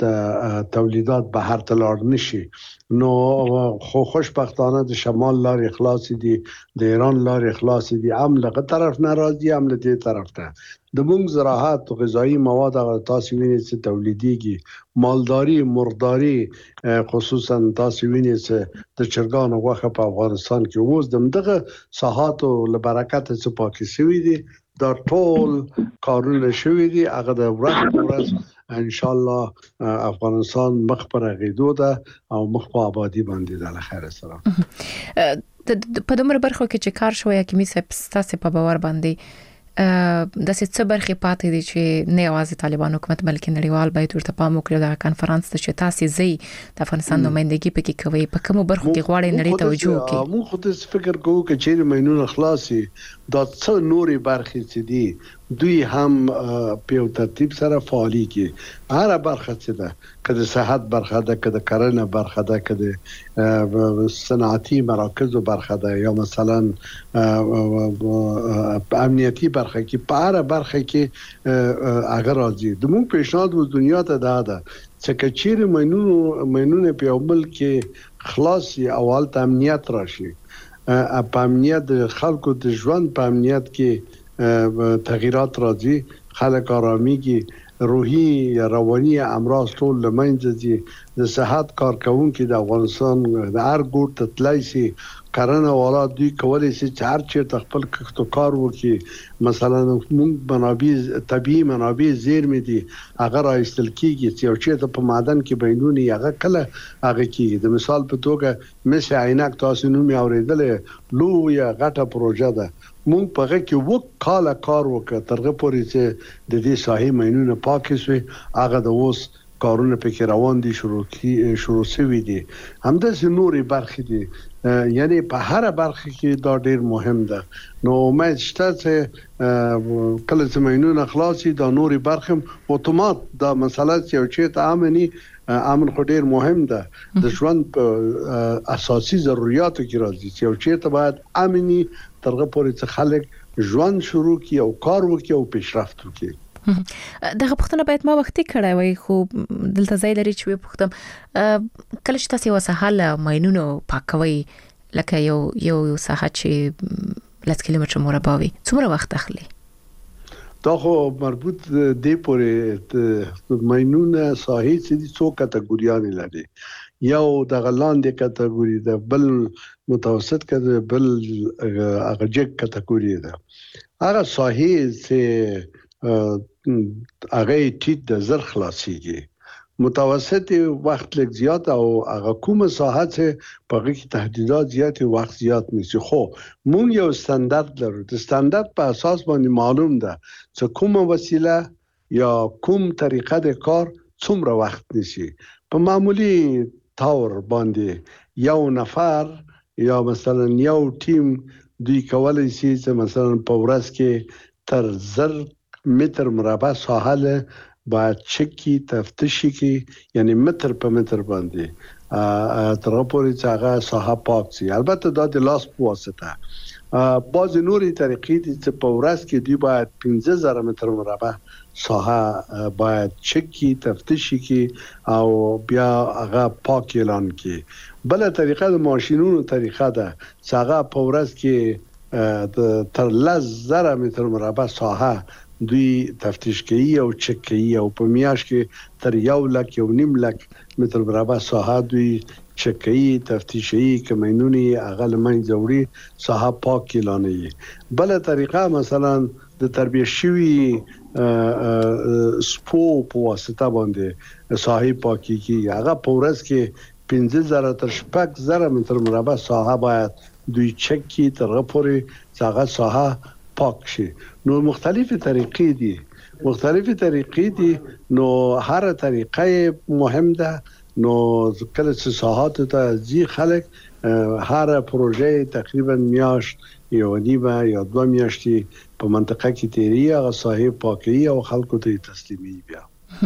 د تولیدات بهر ته لاړ نشي نو خو خوشبختانه د شمال لارې خلاص دي د ایران لارې خلاص دي هم له طرف ناراضي هم له دې طرف ته د موږ زراعت او غذایی مواد هغه تاسو وینئ چې تولیديږي مالداري مرداري خصوصا تاسو وینئ چې د چرګانو غوښه په افغانستان کې اوس دغه ساحات او لبرکت څخه پاکي شوی دي دا ټول کارونه شوی دي هغه د ورځ ان شاء الله افغانستان مخ پر غیدو ده او مخ په آبادی باندې ده خیر سره په دومره برخو کې چې کار شوی حکیمي صاحب ستاسو په باور باندې د څه برخې پاتې دي چې نه یوازې طالبان حکومت بلکې نړیوال باید ورته پام وکړي د کانفرنس ته چې تاسو زی د افغانستان نمائندګي پکې کوي په کومو برخو کې غواړي نړۍ ته توجه وکړي موږ خو د فکر کوو چې مینونه خلاصي دا څه نوري برخې چې دي دوی هم په ترتیب سره فعالي کی هر برخه چې ده کله صحت برخه ده کله کرنه برخه ده کله صنعتي مراکز برخه ده یا مثلا امنیتي برخه کې په هر برخه کې اگر راځي د موږ پیشنهاد و دنیا ته ده چې کچیر مینونه په عمل کې خلاصي اول ته امنیت راشي په امنیت د خلکو د ژوند په امنیت کې تغییرات راځي خلک آرامیږي روحي رواني امراض ټول لمنځه ځي د صحت کارکونکو د افغانستان د هر ګوټ تلای شي کرنه والا دوی کولای شي چې هر چیرته خپل کار وکړي. مثلا موږ طبیعي منابع زیرمې دي هغه راایستل کیږي چې یو چیرته په معدن کې بینونی هغه کله هغه کیږي. د مثال په توګه مس عینک تاسو نوم یې اورېدلې لویه غټه پروژه ده. موږ په هغه کې کال کار وکړ ترغه پورې چې د دې ساحې مینونه پاکې شوي. هغه د اوس کارونه پکې روان دي شروع شوي دي. همداسې نورې برخې دي، یعنی په هر برخه کې دا ډیر مهم ده. نو امید شته چې کله چې مینونه خلاصي دا نورې برخه اتومات دا مسله چې یو چیرته امن خو ډیر مهم ده. د ژوند په اساسي ضرورتو کې راځي چې یو چیرته باید امني ترغه پورې چې خلک ژوند شروع کړي او کار وکړي او پیشرفت وکړي. دغه پوښتنه باید ما وختي کړای وای، خو دلته ځای لري چې پوښتم کله چې تاسو وسهاله ماینونو پاکوي لکه یو ساحه چې 10 کیلومتر مربع وي څومره وخت اخلي؟ دا خو مربوط دی پورې ماینونه ساحې چې دي څو کټګوریان لري. یو د لاندې کټګوري ده، بل متوسط کټګوري، بل هغه جګ کټګوري ده. هغه ساحې چې هغه ټیټ د زر خلاصيږي، متوسط وخت لږ زیات او هغه کومه ساحه چې په هغه کې تهدیدات زیات وخت زیات نشي. خو مونږ یو ستاندرد لرو. د ستاندرد په اساس باندې معلوم ده چې کومه وسیله یا کوم طریقه د کار څومره وخت نشي. په معمولی تور باندې یو نفر یا مثلا یو ټیم دوی کولای شي چې مثلا په ورځ کې تر 1000 متر مربع ساحه باید چکی تفتیشی کی، یعنی متر په متر باندې تر پورې چې هغه ساحه پاک شي. البته دا د لاس په واسطه. بعض نوري طریقې دي چې په ورځ کې دی باید 15000 متر مربع ساحه باید چکی تفتیشی کی او بیا هغه پاک اعلان کی. بل طریقه د ماشینونو طریقه ده چې هغه په ورځ کې تر 10000 متر مربع ساحه دوی تفتیش کوي او چک کوي او په میاشت کې تر 1.5 لک متر مربع ساحه دوی چک کوي تفتیش کوي کمینونی اقل من جوړي ساحه پاک اعلانوي. بل طریقه مثلا د تربیه شوی سپو په واسطه باندې ساحه پاکي کی. هغه په ورځ کې 15000 تر 6000 متر مربع ساحه باید دوی چک کی تر پورې هغه ساحه پاک شي. نو مختلفه طریقې دي نو هر طریقه مهم ده. نو کله چې ساحات ته ځي خلک هر پروژه تقریبا میاشت یا 2 میاشتې په منطقه کې تیری هغه ساحه پاکي او خلکو ته تسلیمي. بیا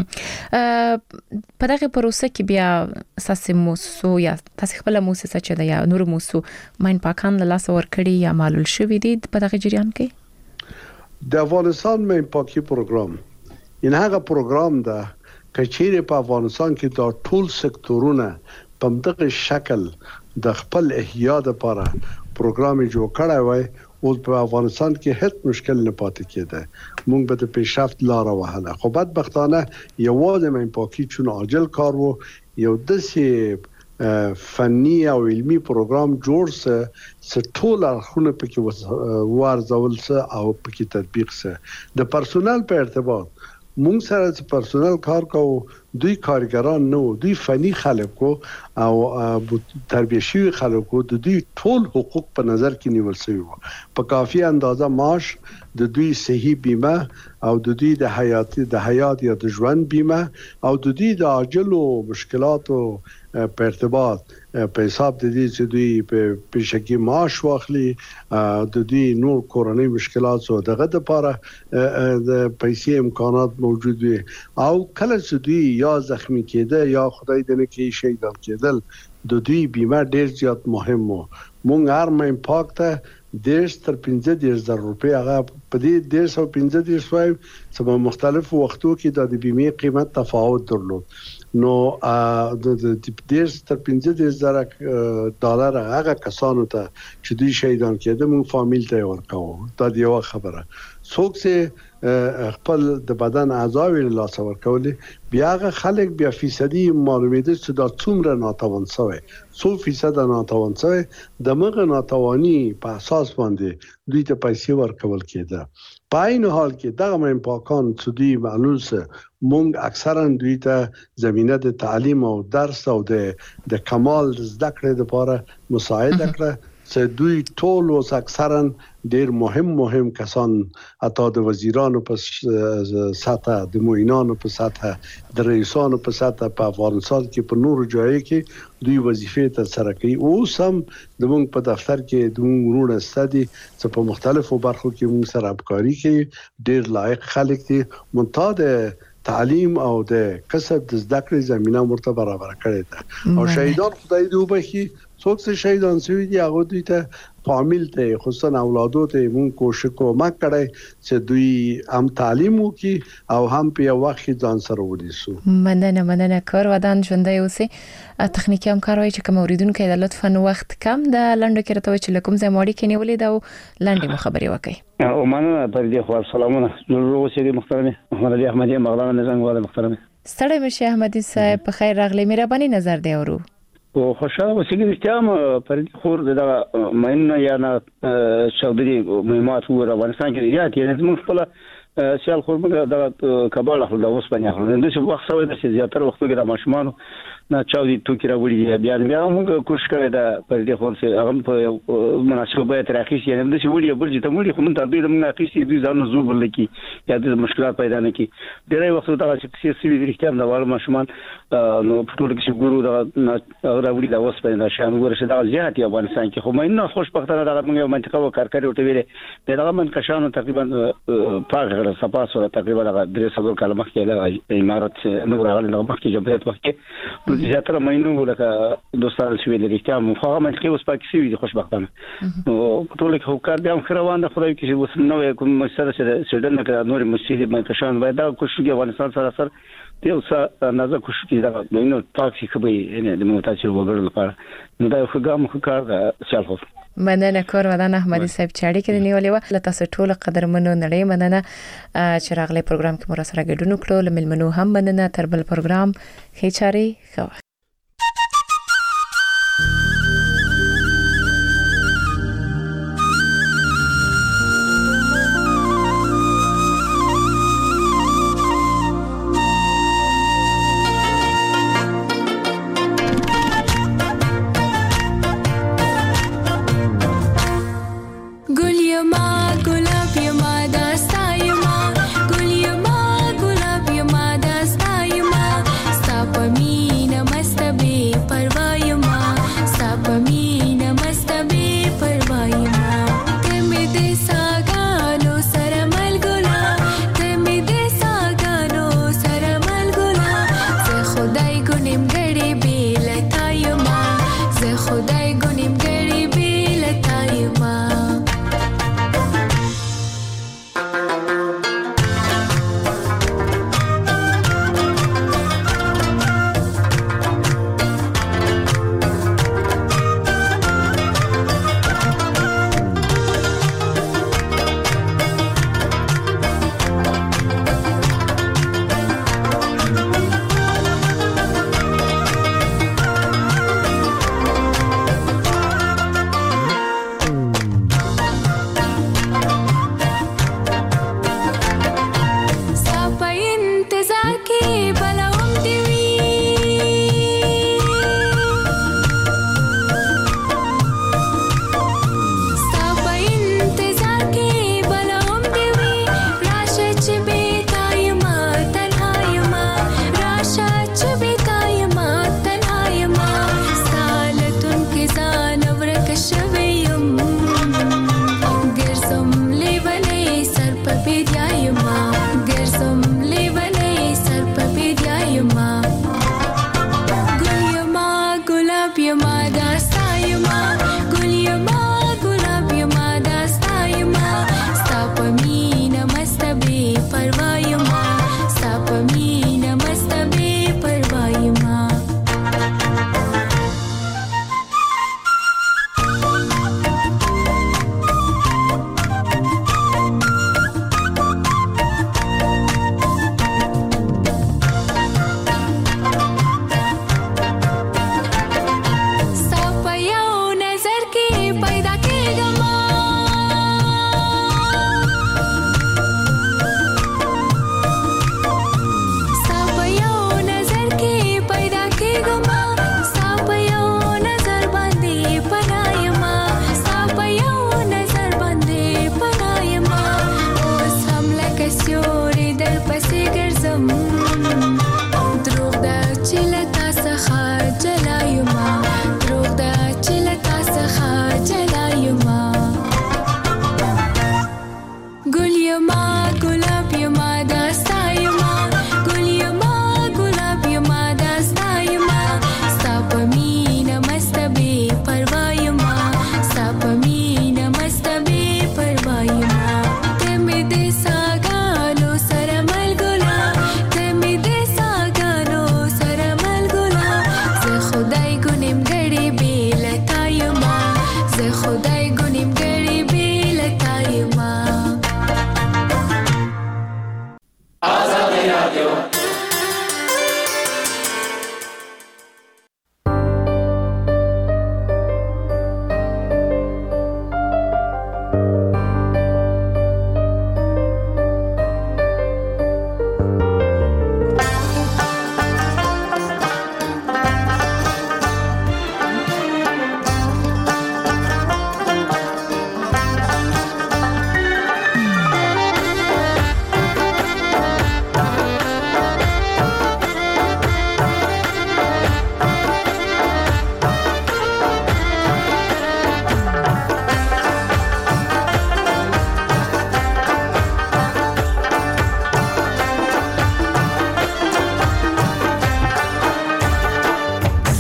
په دغه پروسه کې بیا اساسي موسسو یا تاسو خپل موسسه چې د یا نور موسسو ماین پاکان له لاس ورکړي یا معلول شوی دي په دغه جریان کې د افغانستان ماین پاکي پروګرام ان هغه پروګرام ده کچېره په افغانستان کې د ټول سکتورونه په دغه شکل د خپل احیا لپاره پروګرام جوړ کړی وای. او په افغانستان کې هیڅ مشکل نه پاتې کېده. موږ به د پیشرفت لار وهله. خو بدبختانه یوازې ماین پاکي چون عاجل کار وو یو داسې فني او علمي پروګرام جوړ س ټول اړخونه پکې ورزول س او پکې تطبیق س. د پرسونل په ارتباط مونږ سره چې پرسونل کار کوو دوی کارګران نه وو، دوی فني خلکو او تربیه شوی خلکو د دوی ټول حقوق په نظر کې نیول شوی وو. په کافي اندازه معاش، د دوی صحي بیمه او د دوی د حیات یا د ژوند بیمه او د دوی د عاجلو مشکلاتو په ارتباط په حساب د دې چې دوی په پیشکی معاش واخلي، د دوی نور کورنۍ مشکلات او دغه لپاره د پیسې امکانات موجود وي. او کله چې دوی یا زخمی کېده یا خدای دې نه کړي شهید کېدل د دوی بیمه ډیر زیات مهم وو. مونږ هر ماین پاک ته 10 تر 15000 روپۍ هغه په دې 150 سوای چې په مختلفو وختو کې د بیمې قیمت تفاوت درلود. نو د 10 تر 15000 ډالر هغه کسانو ته چې دوی شهیدان کېده مونږ فامیل ته ورکاو. دا یو خبره. څوک چې خپل د بدن اعضاوي له لاس ورکولې بیا هغه خلک بیا فیصدي معلومېده چې دا څومره ناتوان شوی 100% ناتوان شوی د مغه ناتوانی په اساس باندې دوی ته پیسې ورکول کېده په این حال کې دغه منپاکان چې دوی معلوم سه مونږ اکثرا دوی ته زمينه د تعلیم او درس او د کمال زده کړې لپاره مساعده کړه چې دوی ټول اوس اکثرا ډېر مهم کسان اته د وزیرانو په ساته د موینانو په ساته د رئیسانو په ساته په افغانستان کې په نورو ځایو کې دوی وظیفې تر سره کوي اوس هم د مونږ په دفتر کې د مونږ ورونه ستدي چې په مختلفو برخو کې مونږ سره همکاري کوي ډېر لایق خلک دي منتها تعلیم او د کسب د زده کړې زمينه مرته برابر کړې ده او شهیدان خدای دې وبخي څوک چې شهیدان شوي دي هغه دوی ته فامیل ته خصوصا اولادو ته مونږ کوشش کوو کړی چې دوی هم تعلیم وکړي او هم په وخت ځان سره ونیسو. مننه کار ودان ژوندۍ اوسئ. تخنیکی همکار وایي چې کوم اوریدونکو د لطفاً وخت کم د لنډو کې راته چې لکم زموږ کې نیولې دا لنډه مخبري وکړي. او مننه پر دې خو سلامونه نور اوسئ محترم محمد علي احمدي مغلانه نظام والے محترم. ستړي مشه احمدي صاحب په خیر راغلی مهرباني نظر دی اورو. او خوشاله اوسېږي چې پر دې خور د ماینه یا نه چودري مهمات ور افغانستان کې یا چې موږ خپل سیال خور موږ د کابل خپل د اوس باندې خپل د څه وخت سوي د زیاتره وخت کې د ماشومان نه چاودي توکي راوړي بیا موږ کوشش کړی دا پر دې خور چې هغه په مناسبه ترخیص یې د څه وړي بل چې ته موږ کوم تر دې موږ اخیستي دي ځان زو بل کی یا د مشکلات پیدا نه کی ډېر وخت دا چې سیاسي ریښتیا د وړ ماشومان نو په ټول کې ګورو دا راوړي دا اوس په شان ورشه دا زیات افغانستان کې خو مینه خوشبختانه دا موږ منطقه و کارکړی وټ ویلې دا من کشانو تقریبا پاغه سپاسو تقریبا دا درې څلور کاله مخکې له امارات نو راغلی نو مخکې جبهه وخت زیاتره مینو لکه دوستان شوی د ریښتیا مفاهمه منطقه اوس پاکستان وی خوشبختانه او ټول کې حکومت بیا خروان د خدای کې اوس نو کوم مسله سیدن کې نور مسجد من کشان باید دا کوشش افغانستان سره یو څه نازک کوشش دا نو تاکي خبري نه د موتاچو وګړو لپاره نو دا یو ښه کار ده شالخوف. مننه کار ودان احمدي صاحب چاړي کې نیولې و لته تاسو ټول قدرمنو نړۍ مننه چې راغلي پروګرام کې مو سره ګډون کړو لمنو هم مننه تر بل پروګرام خېچاري خو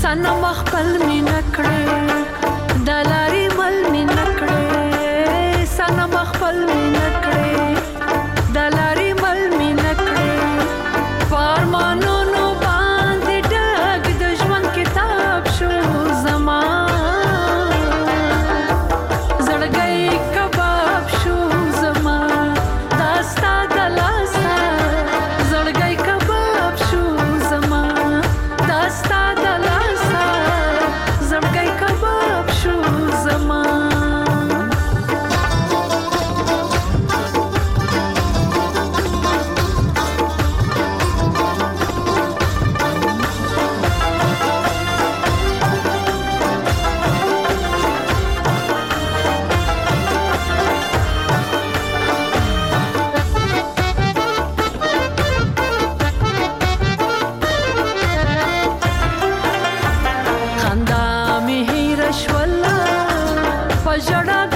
سنم خپل می نکړې دلاري مل می نکړې سنم خپل می نکړې دلاري مل می نکړې فرمانو نو باندې ډک د ژوند کتاب شو زما زړګي کباب شو زما داستا دلاسا زړګي کباب شو زما داستا دلاسا زړګي کباب شو زما خندا می هیر شولا فجړه